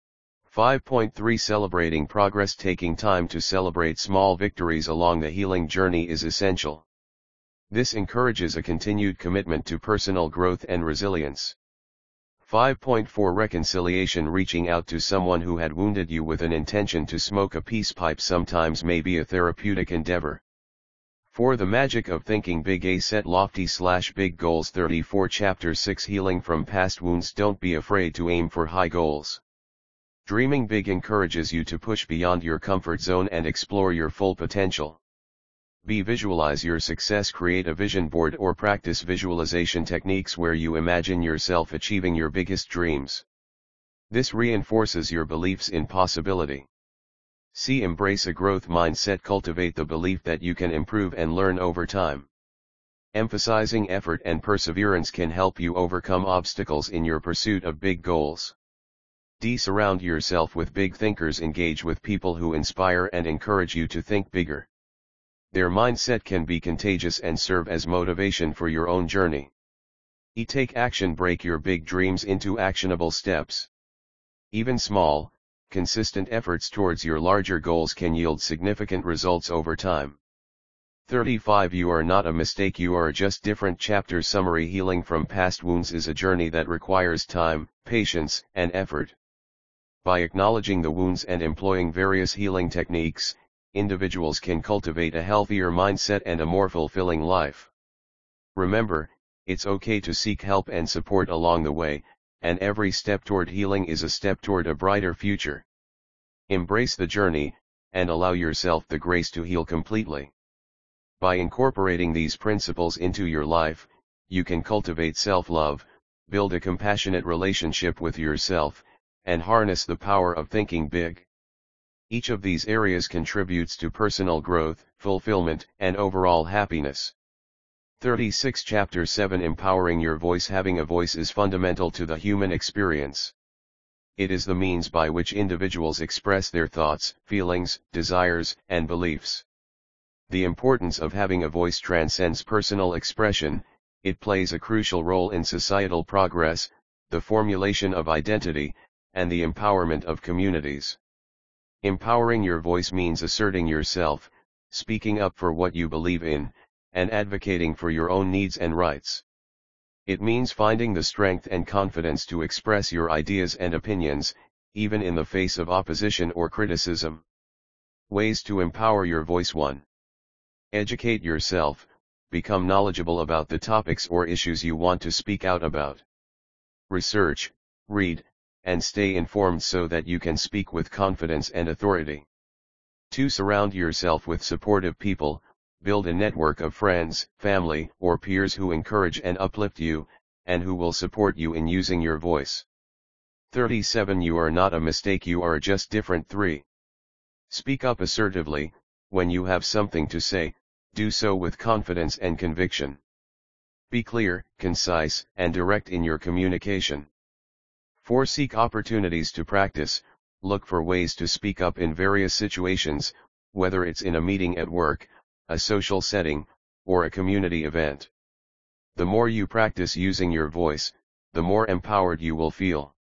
5.3 Celebrating progress. Taking time to celebrate small victories along the healing journey is essential. This encourages a continued commitment to personal growth and resilience. 5.4 Reconciliation. Reaching out to someone who had wounded you with an intention to smoke a peace pipe sometimes may be a therapeutic endeavor. For the magic of thinking big, a set lofty / big goals. 34 Chapter 6 Healing from past wounds. Don't be afraid to aim for high goals. Dreaming big encourages you to push beyond your comfort zone and explore your full potential. Visualize your success. Create a vision board or practice visualization techniques where you imagine yourself achieving your biggest dreams. This reinforces your beliefs in possibility. Embrace a growth mindset. Cultivate the belief that you can improve and learn over time. Emphasizing effort and perseverance can help you overcome obstacles in your pursuit of big goals. Surround yourself with big thinkers. Engage with people who inspire and encourage you to think bigger. Their mindset can be contagious and serve as motivation for your own journey. Take action. Break your big dreams into actionable steps. Even small, consistent efforts towards your larger goals can yield significant results over time. 35 You are not a mistake, you are just different. Chapter Summary. Healing from past wounds is a journey that requires time, patience, and effort. By acknowledging the wounds and employing various healing techniques, individuals can cultivate a healthier mindset and a more fulfilling life. Remember, it's okay to seek help and support along the way, and every step toward healing is a step toward a brighter future. Embrace the journey, and allow yourself the grace to heal completely. By incorporating these principles into your life, you can cultivate self-love, build a compassionate relationship with yourself, and harness the power of thinking big. Each of these areas contributes to personal growth, fulfillment, and overall happiness. 36 Chapter 7 Empowering your voice. Having a voice is fundamental to the human experience. It is the means by which individuals express their thoughts, feelings, desires, and beliefs. The importance of having a voice transcends personal expression. It plays a crucial role in societal progress, the formulation of identity, and the empowerment of communities. Empowering your voice means asserting yourself, speaking up for what you believe in, and advocating for your own needs and rights. It means finding the strength and confidence to express your ideas and opinions, even in the face of opposition or criticism. Ways to empower your voice. 1. Educate yourself, become knowledgeable about the topics or issues you want to speak out about. Research, read, and stay informed so that you can speak with confidence and authority. 2. Surround yourself with supportive people. Build a network of friends, family, or peers who encourage and uplift you, and who will support you in using your voice. 37 You are not a mistake, you are just different. 3. Speak up assertively. When you have something to say, do so with confidence and conviction. Be clear, concise, and direct in your communication. 4. Seek opportunities to practice. Look for ways to speak up in various situations, whether it's in a meeting at work, a social setting, or a community event. The more you practice using your voice, the more empowered you will feel.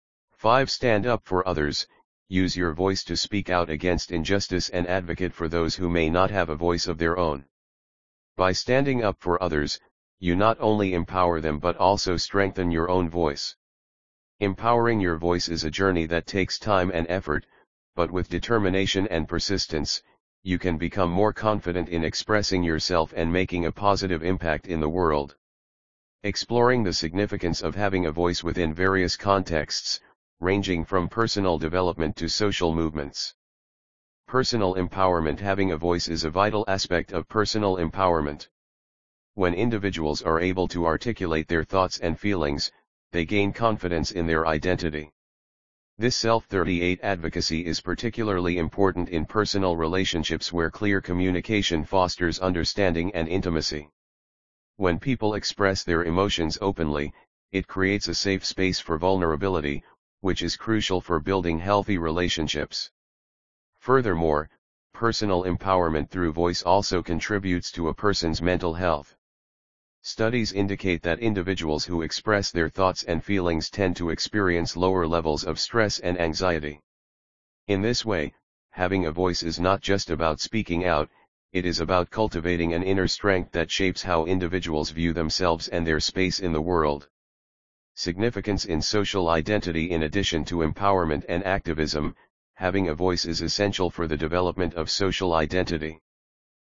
5. Stand up for others. Use your voice to speak out against injustice and advocate for those who may not have a voice of their own. By standing up for others, you not only empower them but also strengthen your own voice. Empowering your voice is a journey that takes time and effort, but with determination and persistence, you can become more confident in expressing yourself and making a positive impact in the world. Exploring the significance of having a voice within various contexts, ranging from personal development to social movements. Personal empowerment. Having a voice is a vital aspect of personal empowerment. When individuals are able to articulate their thoughts and feelings, they gain confidence in their identity. This self-38 advocacy is particularly important in personal relationships where clear communication fosters understanding and intimacy. When people express their emotions openly, it creates a safe space for vulnerability, which is crucial for building healthy relationships. Furthermore, personal empowerment through voice also contributes to a person's mental health. Studies indicate that individuals who express their thoughts and feelings tend to experience lower levels of stress and anxiety. In this way, having a voice is not just about speaking out, it is about cultivating an inner strength that shapes how individuals view themselves and their space in the world. Significance in social identity. In addition to empowerment and activism, having a voice is essential for the development of social identity.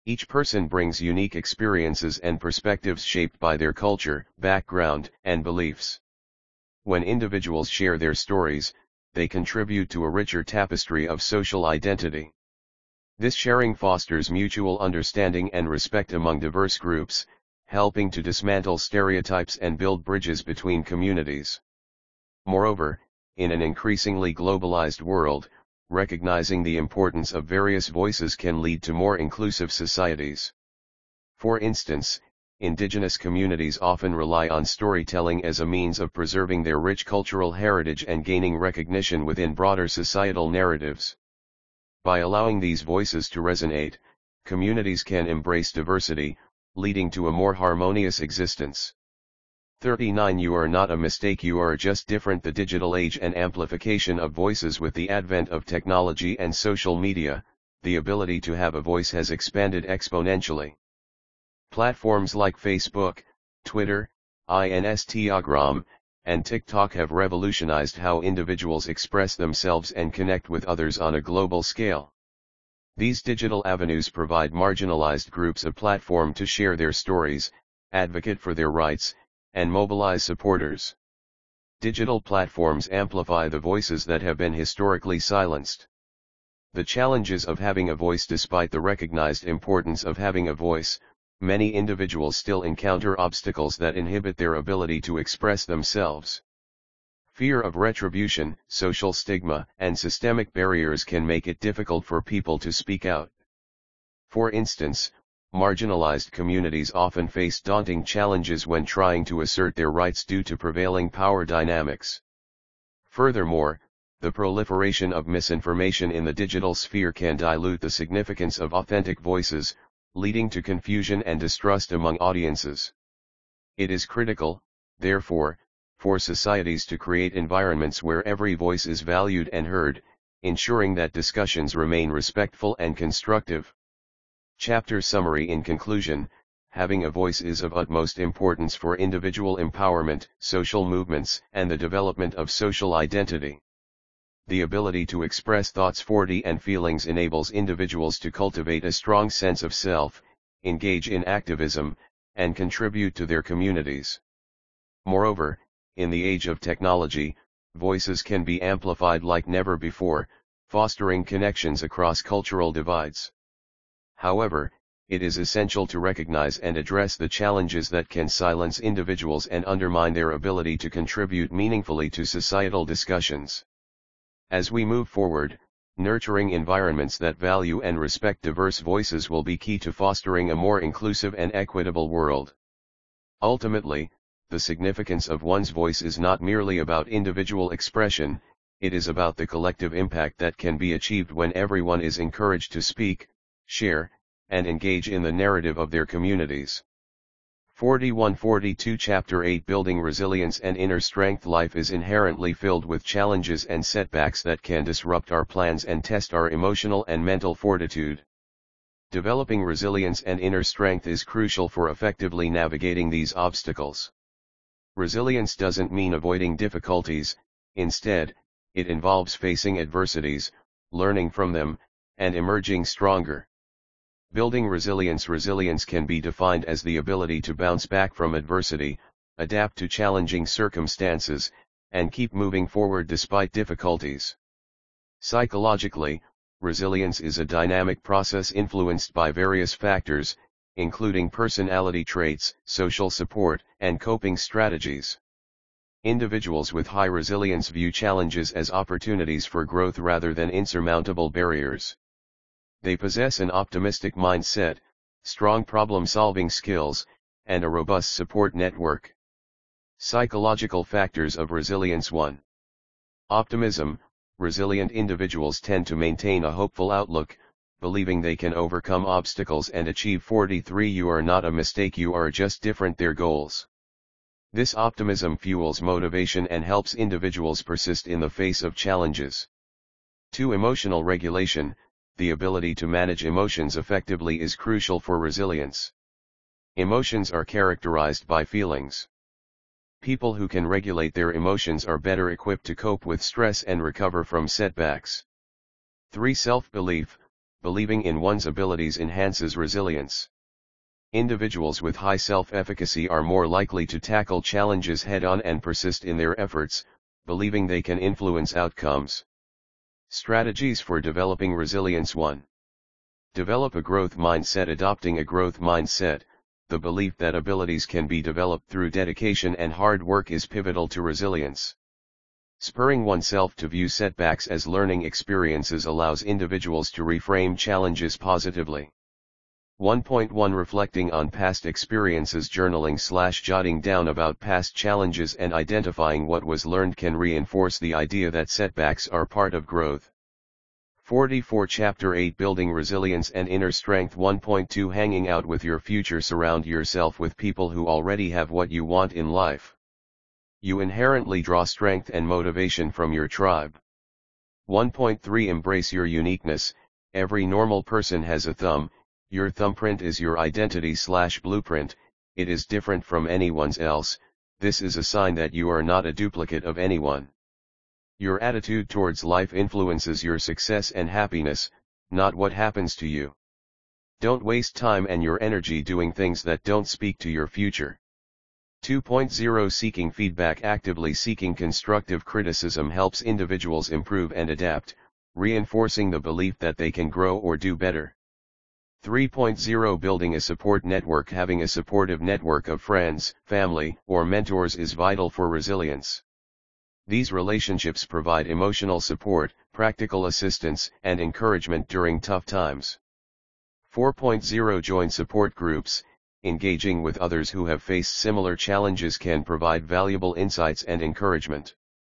Each person brings unique experiences and perspectives shaped by their culture, background, and beliefs. When individuals share their stories, they contribute to a richer tapestry of social identity. This sharing fosters mutual understanding and respect among diverse groups, helping to dismantle stereotypes and build bridges between communities. Moreover, in an increasingly globalized world, recognizing the importance of various voices can lead to more inclusive societies. For instance, indigenous communities often rely on storytelling as a means of preserving their rich cultural heritage and gaining recognition within broader societal narratives. By allowing these voices to resonate, communities can embrace diversity, leading to a more harmonious existence. 39 You are not a mistake, you are just different. The digital age and amplification of voices. With the advent of technology and social media, the ability to have a voice has expanded exponentially. Platforms like Facebook, Twitter, Instagram, and TikTok have revolutionized how individuals express themselves and connect with others on a global scale. These digital avenues provide marginalized groups a platform to share their stories, advocate for their rights, and mobilize supporters. Digital platforms amplify the voices that have been historically silenced. The challenges of having a voice. Despite the recognized importance of having a voice, many individuals still encounter obstacles that inhibit their ability to express themselves. Fear of retribution, social stigma, and systemic barriers can make it difficult for people to speak out. For instance, marginalized communities often face daunting challenges when trying to assert their rights due to prevailing power dynamics. Furthermore, the proliferation of misinformation in the digital sphere can dilute the significance of authentic voices, leading to confusion and distrust among audiences. It is critical, therefore, for societies to create environments where every voice is valued and heard, ensuring that discussions remain respectful and constructive. Chapter Summary. In conclusion, having a voice is of utmost importance for individual empowerment, social movements, and the development of social identity. The ability to express thoughts, and feelings enables individuals to cultivate a strong sense of self, engage in activism, and contribute to their communities. Moreover, in the age of technology, voices can be amplified like never before, fostering connections across cultural divides. However, it is essential to recognize and address the challenges that can silence individuals and undermine their ability to contribute meaningfully to societal discussions. As we move forward, nurturing environments that value and respect diverse voices will be key to fostering a more inclusive and equitable world. Ultimately, the significance of one's voice is not merely about individual expression, it is about the collective impact that can be achieved when everyone is encouraged to speak, share, and engage in the narrative of their communities. 41-42 Chapter 8 Building Resilience and Inner Strength. Life is inherently filled with challenges and setbacks that can disrupt our plans and test our emotional and mental fortitude. Developing resilience and inner strength is crucial for effectively navigating these obstacles. Resilience doesn't mean avoiding difficulties, instead, it involves facing adversities, learning from them, and emerging stronger. Building resilience. Resilience can be defined as the ability to bounce back from adversity, adapt to challenging circumstances, and keep moving forward despite difficulties. Psychologically, resilience is a dynamic process influenced by various factors, including personality traits, social support, and coping strategies. Individuals with high resilience view challenges as opportunities for growth rather than insurmountable barriers. They possess an optimistic mindset, strong problem-solving skills, and a robust support network. Psychological factors of resilience. 1. Optimism. Resilient individuals tend to maintain a hopeful outlook, believing they can overcome obstacles and achieve 43 You are not a mistake, you are just different their goals. This optimism fuels motivation and helps individuals persist in the face of challenges. 2. Emotional regulation. The ability to manage emotions effectively is crucial for resilience. Emotions are characterized by feelings. People who can regulate their emotions are better equipped to cope with stress and recover from setbacks. 3. Self-belief. believing in one's abilities enhances resilience. Individuals with high self-efficacy are more likely to tackle challenges head-on and persist in their efforts, believing they can influence outcomes. Strategies for developing resilience. 1. Develop a growth mindset. Adopting a growth mindset, the belief that abilities can be developed through dedication and hard work, is pivotal to resilience. Spurring oneself to view setbacks as learning experiences allows individuals to reframe challenges positively. 1.1 Reflecting on past experiences. Journaling/jotting down about past challenges and identifying what was learned can reinforce the idea that setbacks are part of growth. 44 Chapter 8 Building Resilience and Inner Strength. 1.2 Hanging out with your future. Surround yourself with people who already have what you want in life. You inherently draw strength and motivation from your tribe. 1.3 Embrace your uniqueness. Every normal person has a thumb. Your thumbprint is your identity/blueprint, it is different from anyone's else. This is a sign that you are not a duplicate of anyone. Your attitude towards life influences your success and happiness, not what happens to you. Don't waste time and your energy doing things that don't speak to your future. 2.0 Seeking feedback. Actively seeking constructive criticism helps individuals improve and adapt, reinforcing the belief that they can grow or do better. 3.0 Building a support network. Having a supportive network of friends, family, or mentors is vital for resilience. These relationships provide emotional support, practical assistance, and encouragement during tough times. 4.0 Join support groups. Engaging with others who have faced similar challenges can provide valuable insights and encouragement.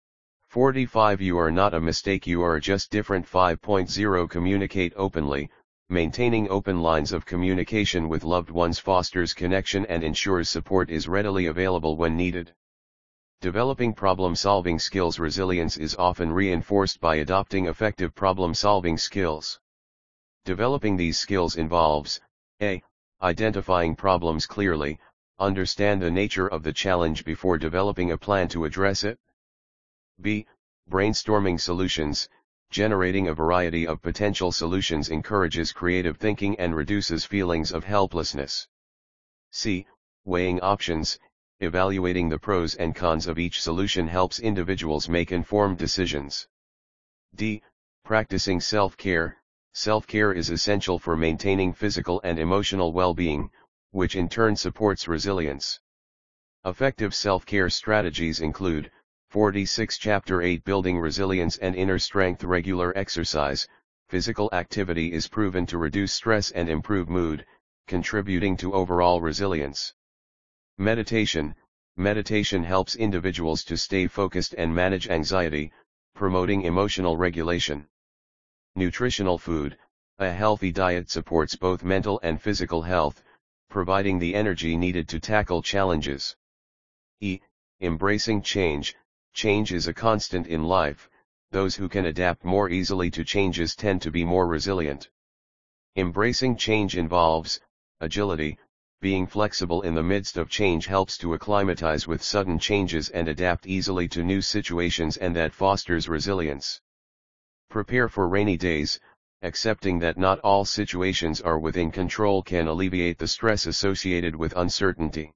45 You are not a mistake, you are just different. 5.0 Communicate openly. Maintaining open lines of communication with loved ones fosters connection and ensures support is readily available when needed. Developing problem-solving skills. Resilience is often reinforced by adopting effective problem-solving skills. Developing these skills involves a. Identifying problems clearly. Understand the nature of the challenge before developing a plan to address it. b. Brainstorming solutions. Generating a variety of potential solutions encourages creative thinking and reduces feelings of helplessness. c. Weighing options. Evaluating the pros and cons of each solution helps individuals make informed decisions. d. Practicing self-care. Self-care is essential for maintaining physical and emotional well-being, which in turn supports resilience. Effective self-care strategies include 46 Chapter 8 Building Resilience and Inner Strength. Regular exercise. Physical activity is proven to reduce stress and improve mood, contributing to overall resilience. Meditation. Meditation helps individuals to stay focused and manage anxiety, promoting emotional regulation. Nutritional food. A healthy diet supports both mental and physical health, providing the energy needed to tackle challenges. e. Embracing change. Change is a constant in life. Those who can adapt more easily to changes tend to be more resilient. Embracing change involves agility. Being flexible in the midst of change helps to acclimatize with sudden changes and adapt easily to new situations, and that fosters resilience. Prepare for rainy days. Accepting that not all situations are within control can alleviate the stress associated with uncertainty.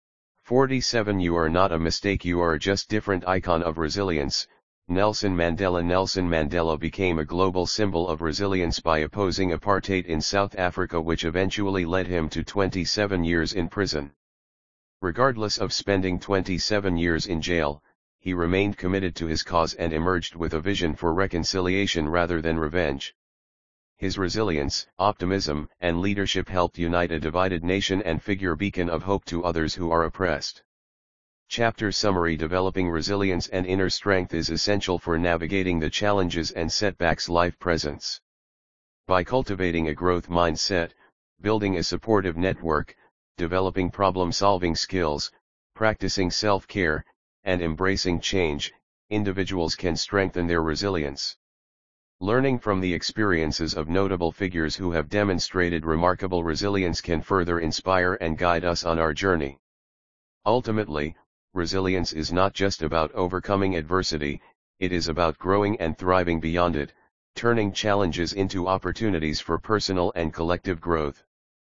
47 You are not a mistake, you are just different. Icon of resilience. Nelson Mandela. Nelson Mandela became a global symbol of resilience by opposing apartheid in South Africa, which eventually led him to 27 years in prison. Regardless of spending 27 years in jail, he remained committed to his cause and emerged with a vision for reconciliation rather than revenge. His resilience, optimism, and leadership helped unite a divided nation and figure a beacon of hope to others who are oppressed. Chapter Summary. Developing resilience and inner strength is essential for navigating the challenges and setbacks life presents. By cultivating a growth mindset, building a supportive network, developing problem-solving skills, practicing self-care, and embracing change, individuals can strengthen their resilience. Learning from the experiences of notable figures who have demonstrated remarkable resilience can further inspire and guide us on our journey. Ultimately, resilience is not just about overcoming adversity, it is about growing and thriving beyond it, turning challenges into opportunities for personal and collective growth.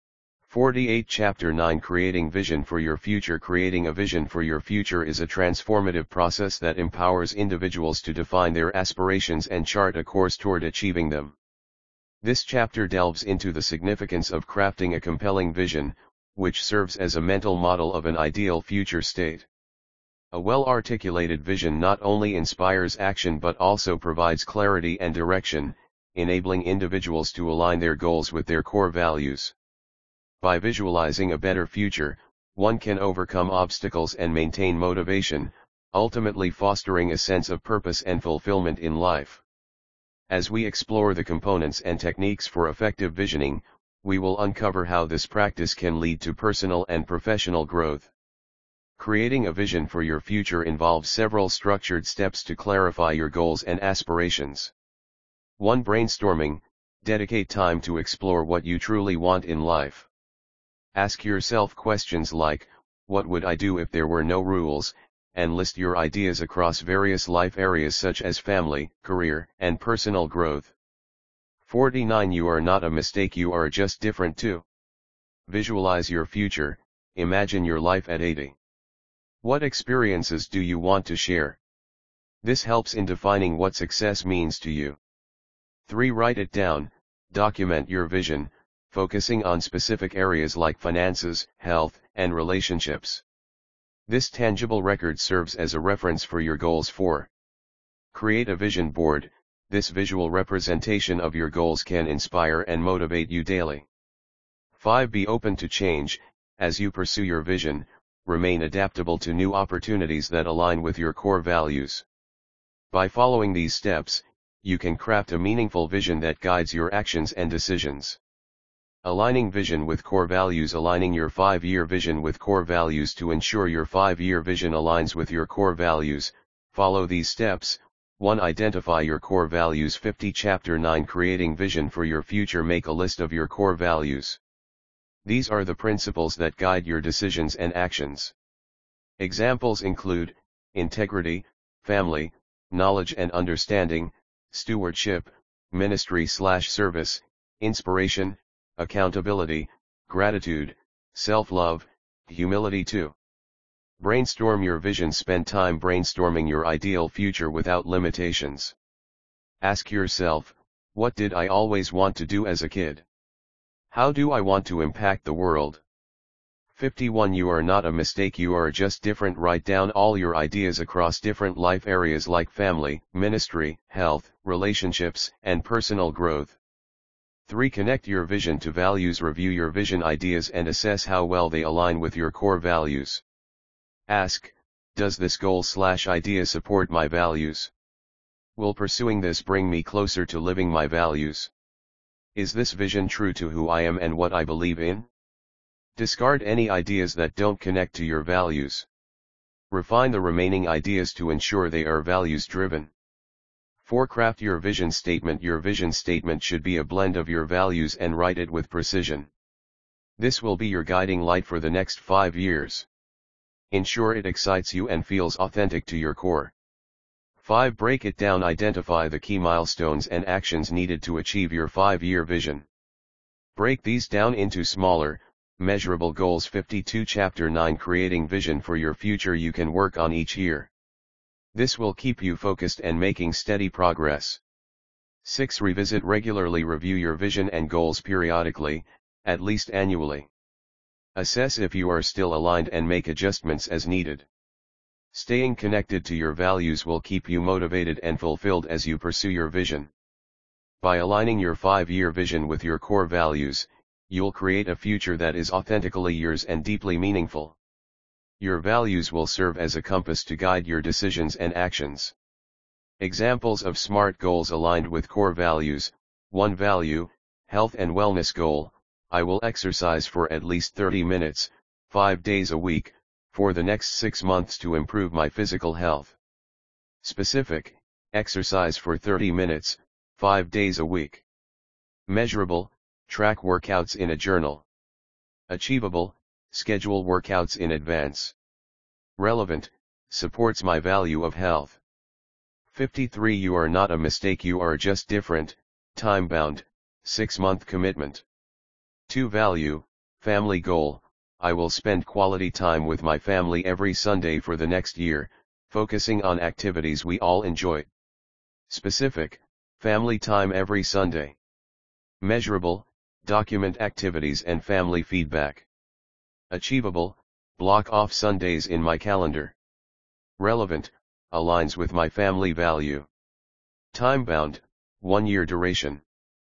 48 Chapter 9 Creating Vision for Your Future. Creating a vision for your future is a transformative process that empowers individuals to define their aspirations and chart a course toward achieving them. This chapter delves into the significance of crafting a compelling vision, which serves as a mental model of an ideal future state. A well-articulated vision not only inspires action but also provides clarity and direction, enabling individuals to align their goals with their core values. By visualizing a better future, one can overcome obstacles and maintain motivation, ultimately fostering a sense of purpose and fulfillment in life. As we explore the components and techniques for effective visioning, we will uncover how this practice can lead to personal and professional growth. Creating a vision for your future involves several structured steps to clarify your goals and aspirations. 1. Brainstorming. Dedicate time to explore what you truly want in life. Ask yourself questions like, what would I do if there were no rules, and list your ideas across various life areas such as family, career, and personal growth. 49. You are not a mistake, you are just different too. Visualize your future. Imagine your life at 80. What experiences do you want to share? This helps in defining what success means to you. 3. Write it down. Document your vision, focusing on specific areas like finances, health, and relationships. This tangible record serves as a reference for your goals. 4. Create a vision board. This visual representation of your goals can inspire and motivate you daily. 5. Be open to change. As you pursue your vision, remain adaptable to new opportunities that align with your core values. By following these steps, you can craft a meaningful vision that guides your actions and decisions. Aligning vision with core values. Aligning your 5-year vision with core values. To ensure your 5-year vision aligns with your core values, follow these steps. 1. Identify your core values. 50 Chapter 9 Creating Vision for Your Future. Make a list of your core values. These are the principles that guide your decisions and actions. Examples include integrity, family, knowledge and understanding, stewardship, ministry/service, inspiration, accountability, gratitude, self-love, humility. 2. Brainstorm your vision. Spend time brainstorming your ideal future without limitations. Ask yourself, what did I always want to do as a kid? How do I want to impact the world? 51. You are not a mistake, you are just different. Write down all your ideas across different life areas like family, ministry, health, relationships, and personal growth. 3. Connect your vision to values. Review your vision ideas and assess how well they align with your core values. Ask, does this goal/idea support my values? Will pursuing this bring me closer to living my values? Is this vision true to who I am and what I believe in? Discard any ideas that don't connect to your values. Refine the remaining ideas to ensure they are values-driven. 4. Craft your vision statement. Your vision statement should be a blend of your values and write it with precision. This will be your guiding light for the next 5 years. Ensure it excites you and feels authentic to your core. 5. Break it down. Identify the key milestones and actions needed to achieve your 5-year vision. Break these down into smaller, measurable goals. 52 Chapter 9 Creating Vision for Your Future. You can work on each year. This will keep you focused and making steady progress. 6. Revisit regularly. Review your vision and goals periodically, at least annually. Assess if you are still aligned and make adjustments as needed. Staying connected to your values will keep you motivated and fulfilled as you pursue your vision. By aligning your 5-year vision with your core values, you'll create a future that is authentically yours and deeply meaningful. Your values will serve as a compass to guide your decisions and actions. Examples of SMART goals aligned with core values. 1. Value, health and wellness goal. I will exercise for at least 30 minutes, 5 days a week, for the next 6 months to improve my physical health. Specific, exercise for 30 minutes, 5 days a week. Measurable, track workouts in a journal. Achievable, schedule workouts in advance. Relevant, supports my value of health. 53 You are not a mistake, you are just different, time-bound, 6-month commitment. 2 Value, family goal, I will spend quality time with my family every Sunday for the next year, focusing on activities we all enjoy. Specific, family time every Sunday. Measurable, document activities and family feedback. Achievable, block off Sundays in my calendar. Relevant, aligns with my family value. Time-bound, 1-year duration.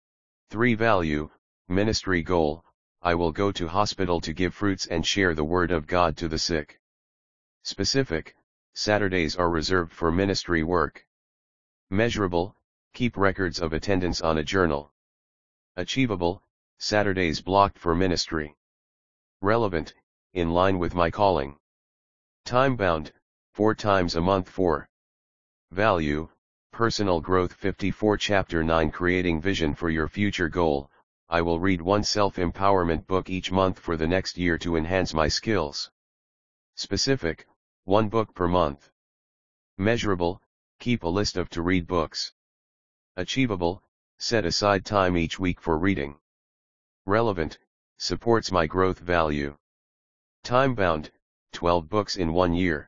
3 Value, ministry goal, I will go to hospital to give fruits and share the word of God to the sick. Specific, Saturdays are reserved for ministry work. Measurable, keep records of attendance on a journal. Achievable, Saturdays blocked for ministry. Relevant, in line with my calling. Time-bound, 4 times a month. 4 Value, personal growth. 54 Chapter 9 Creating vision for your future goal, I will read one self-empowerment book each month for the next year to enhance my skills. Specific, 1 book per month. Measurable, keep a list of to-read books. Achievable, set aside time each week for reading. Relevant, supports my growth value. Time-bound, 12 books in 1 year.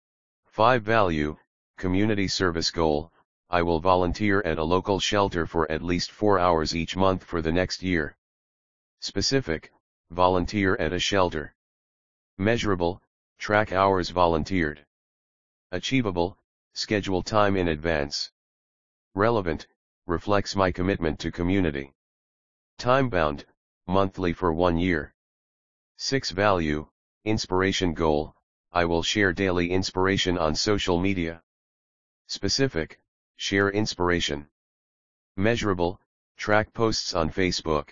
5 Value, community service goal, I will volunteer at a local shelter for at least 4 hours each month for the next year. Specific, volunteer at a shelter. Measurable, track hours volunteered. Achievable, schedule time in advance. Relevant, reflects my commitment to community. Time-bound, monthly for 1 year. 6 Value, inspiration goal, I will share daily inspiration on social media. Specific, share inspiration. Measurable, track posts on Facebook.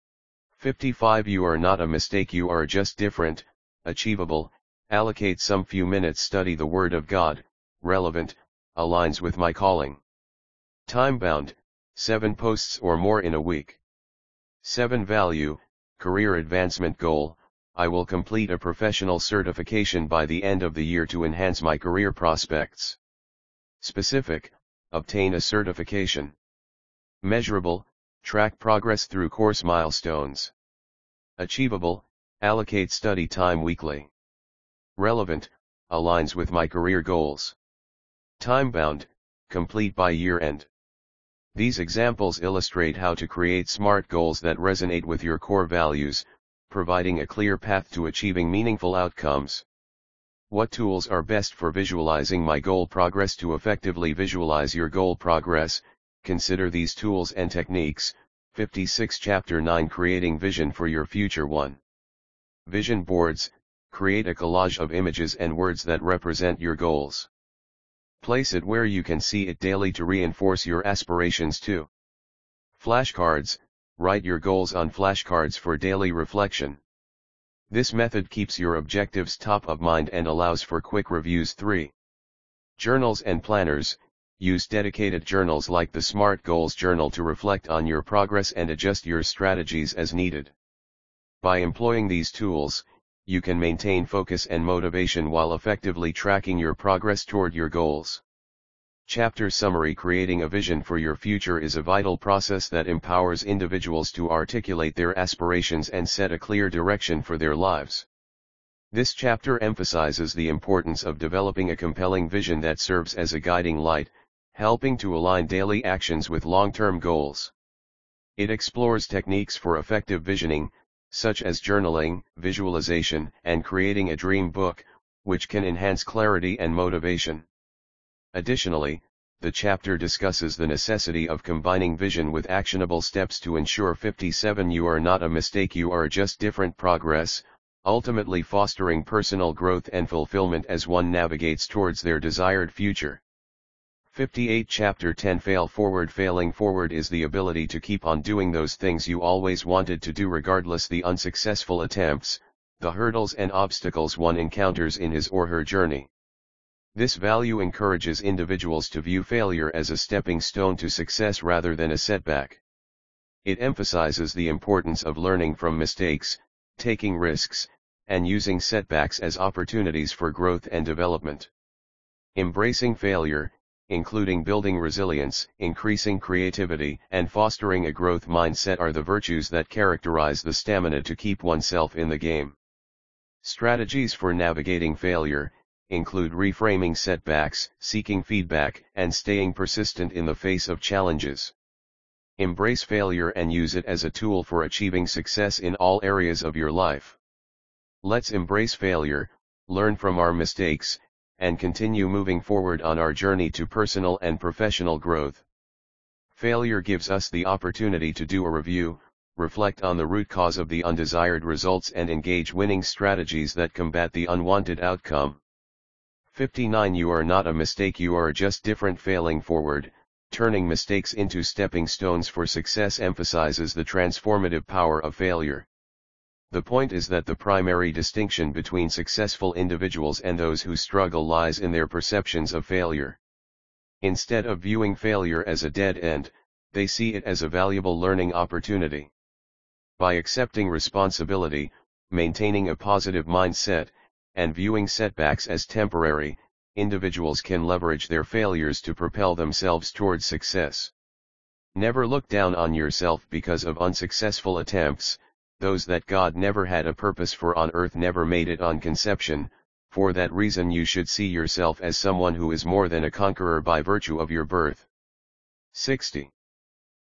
55 You are not a mistake, you are just different. Achievable, allocate some few minutes study the Word of God. Relevant, aligns with my calling. Time-bound, 7 posts or more in a week. 7 Value, career advancement goal, I will complete a professional certification by the end of the year to enhance my career prospects. Specific, obtain a certification. Measurable, track progress through course milestones. Achievable, allocate study time weekly. Relevant, aligns with my career goals. Time-bound, complete by year-end. These examples illustrate how to create SMART goals that resonate with your core values, providing a clear path to achieving meaningful outcomes. What tools are best for visualizing my goal progress? To effectively visualize your goal progress, consider these tools and techniques. 56 Chapter 9 Creating vision for your future. 1. Vision boards, create a collage of images and words that represent your goals. Place it where you can see it daily to reinforce your aspirations. 2. Flashcards, write your goals on flashcards for daily reflection. This method keeps your objectives top of mind and allows for quick reviews. 3. Journals and planners, use dedicated journals like the SMART Goals Journal to reflect on your progress and adjust your strategies as needed. By employing these tools, you can maintain focus and motivation while effectively tracking your progress toward your goals. Chapter Summary. Creating a vision for your future is a vital process that empowers individuals to articulate their aspirations and set a clear direction for their lives. This chapter emphasizes the importance of developing a compelling vision that serves as a guiding light, helping to align daily actions with long-term goals. It explores techniques for effective visioning, such as journaling, visualization, and creating a dream book, which can enhance clarity and motivation. Additionally, the chapter discusses the necessity of combining vision with actionable steps to ensure 57 You are not a mistake, you are just different progress, ultimately fostering personal growth and fulfillment as one navigates towards their desired future. 58 Chapter 10 Fail Forward. Failing forward is the ability to keep on doing those things you always wanted to do regardless the unsuccessful attempts, the hurdles and obstacles one encounters in his or her journey. This value encourages individuals to view failure as a stepping stone to success rather than a setback. It emphasizes the importance of learning from mistakes, taking risks, and using setbacks as opportunities for growth and development. Embracing failure, including building resilience, increasing creativity, and fostering a growth mindset, are the virtues that characterize the stamina to keep oneself in the game. Strategies for navigating failure include reframing setbacks, seeking feedback, and staying persistent in the face of challenges. Embrace failure and use it as a tool for achieving success in all areas of your life. Let's embrace failure, learn from our mistakes, and continue moving forward on our journey to personal and professional growth. Failure gives us the opportunity to do a review, reflect on the root cause of the undesired results, and engage winning strategies that combat the unwanted outcome. 59. You are not a mistake, you are just different. Failing forward, turning mistakes into stepping stones for success emphasizes the transformative power of failure. The point is that the primary distinction between successful individuals and those who struggle lies in their perceptions of failure. Instead of viewing failure as a dead end, they see it as a valuable learning opportunity. By accepting responsibility, maintaining a positive mindset, and viewing setbacks as temporary, individuals can leverage their failures to propel themselves towards success. Never look down on yourself because of unsuccessful attempts. Those that God never had a purpose for on earth never made it on conception. For that reason you should see yourself as someone who is more than a conqueror by virtue of your birth. 60.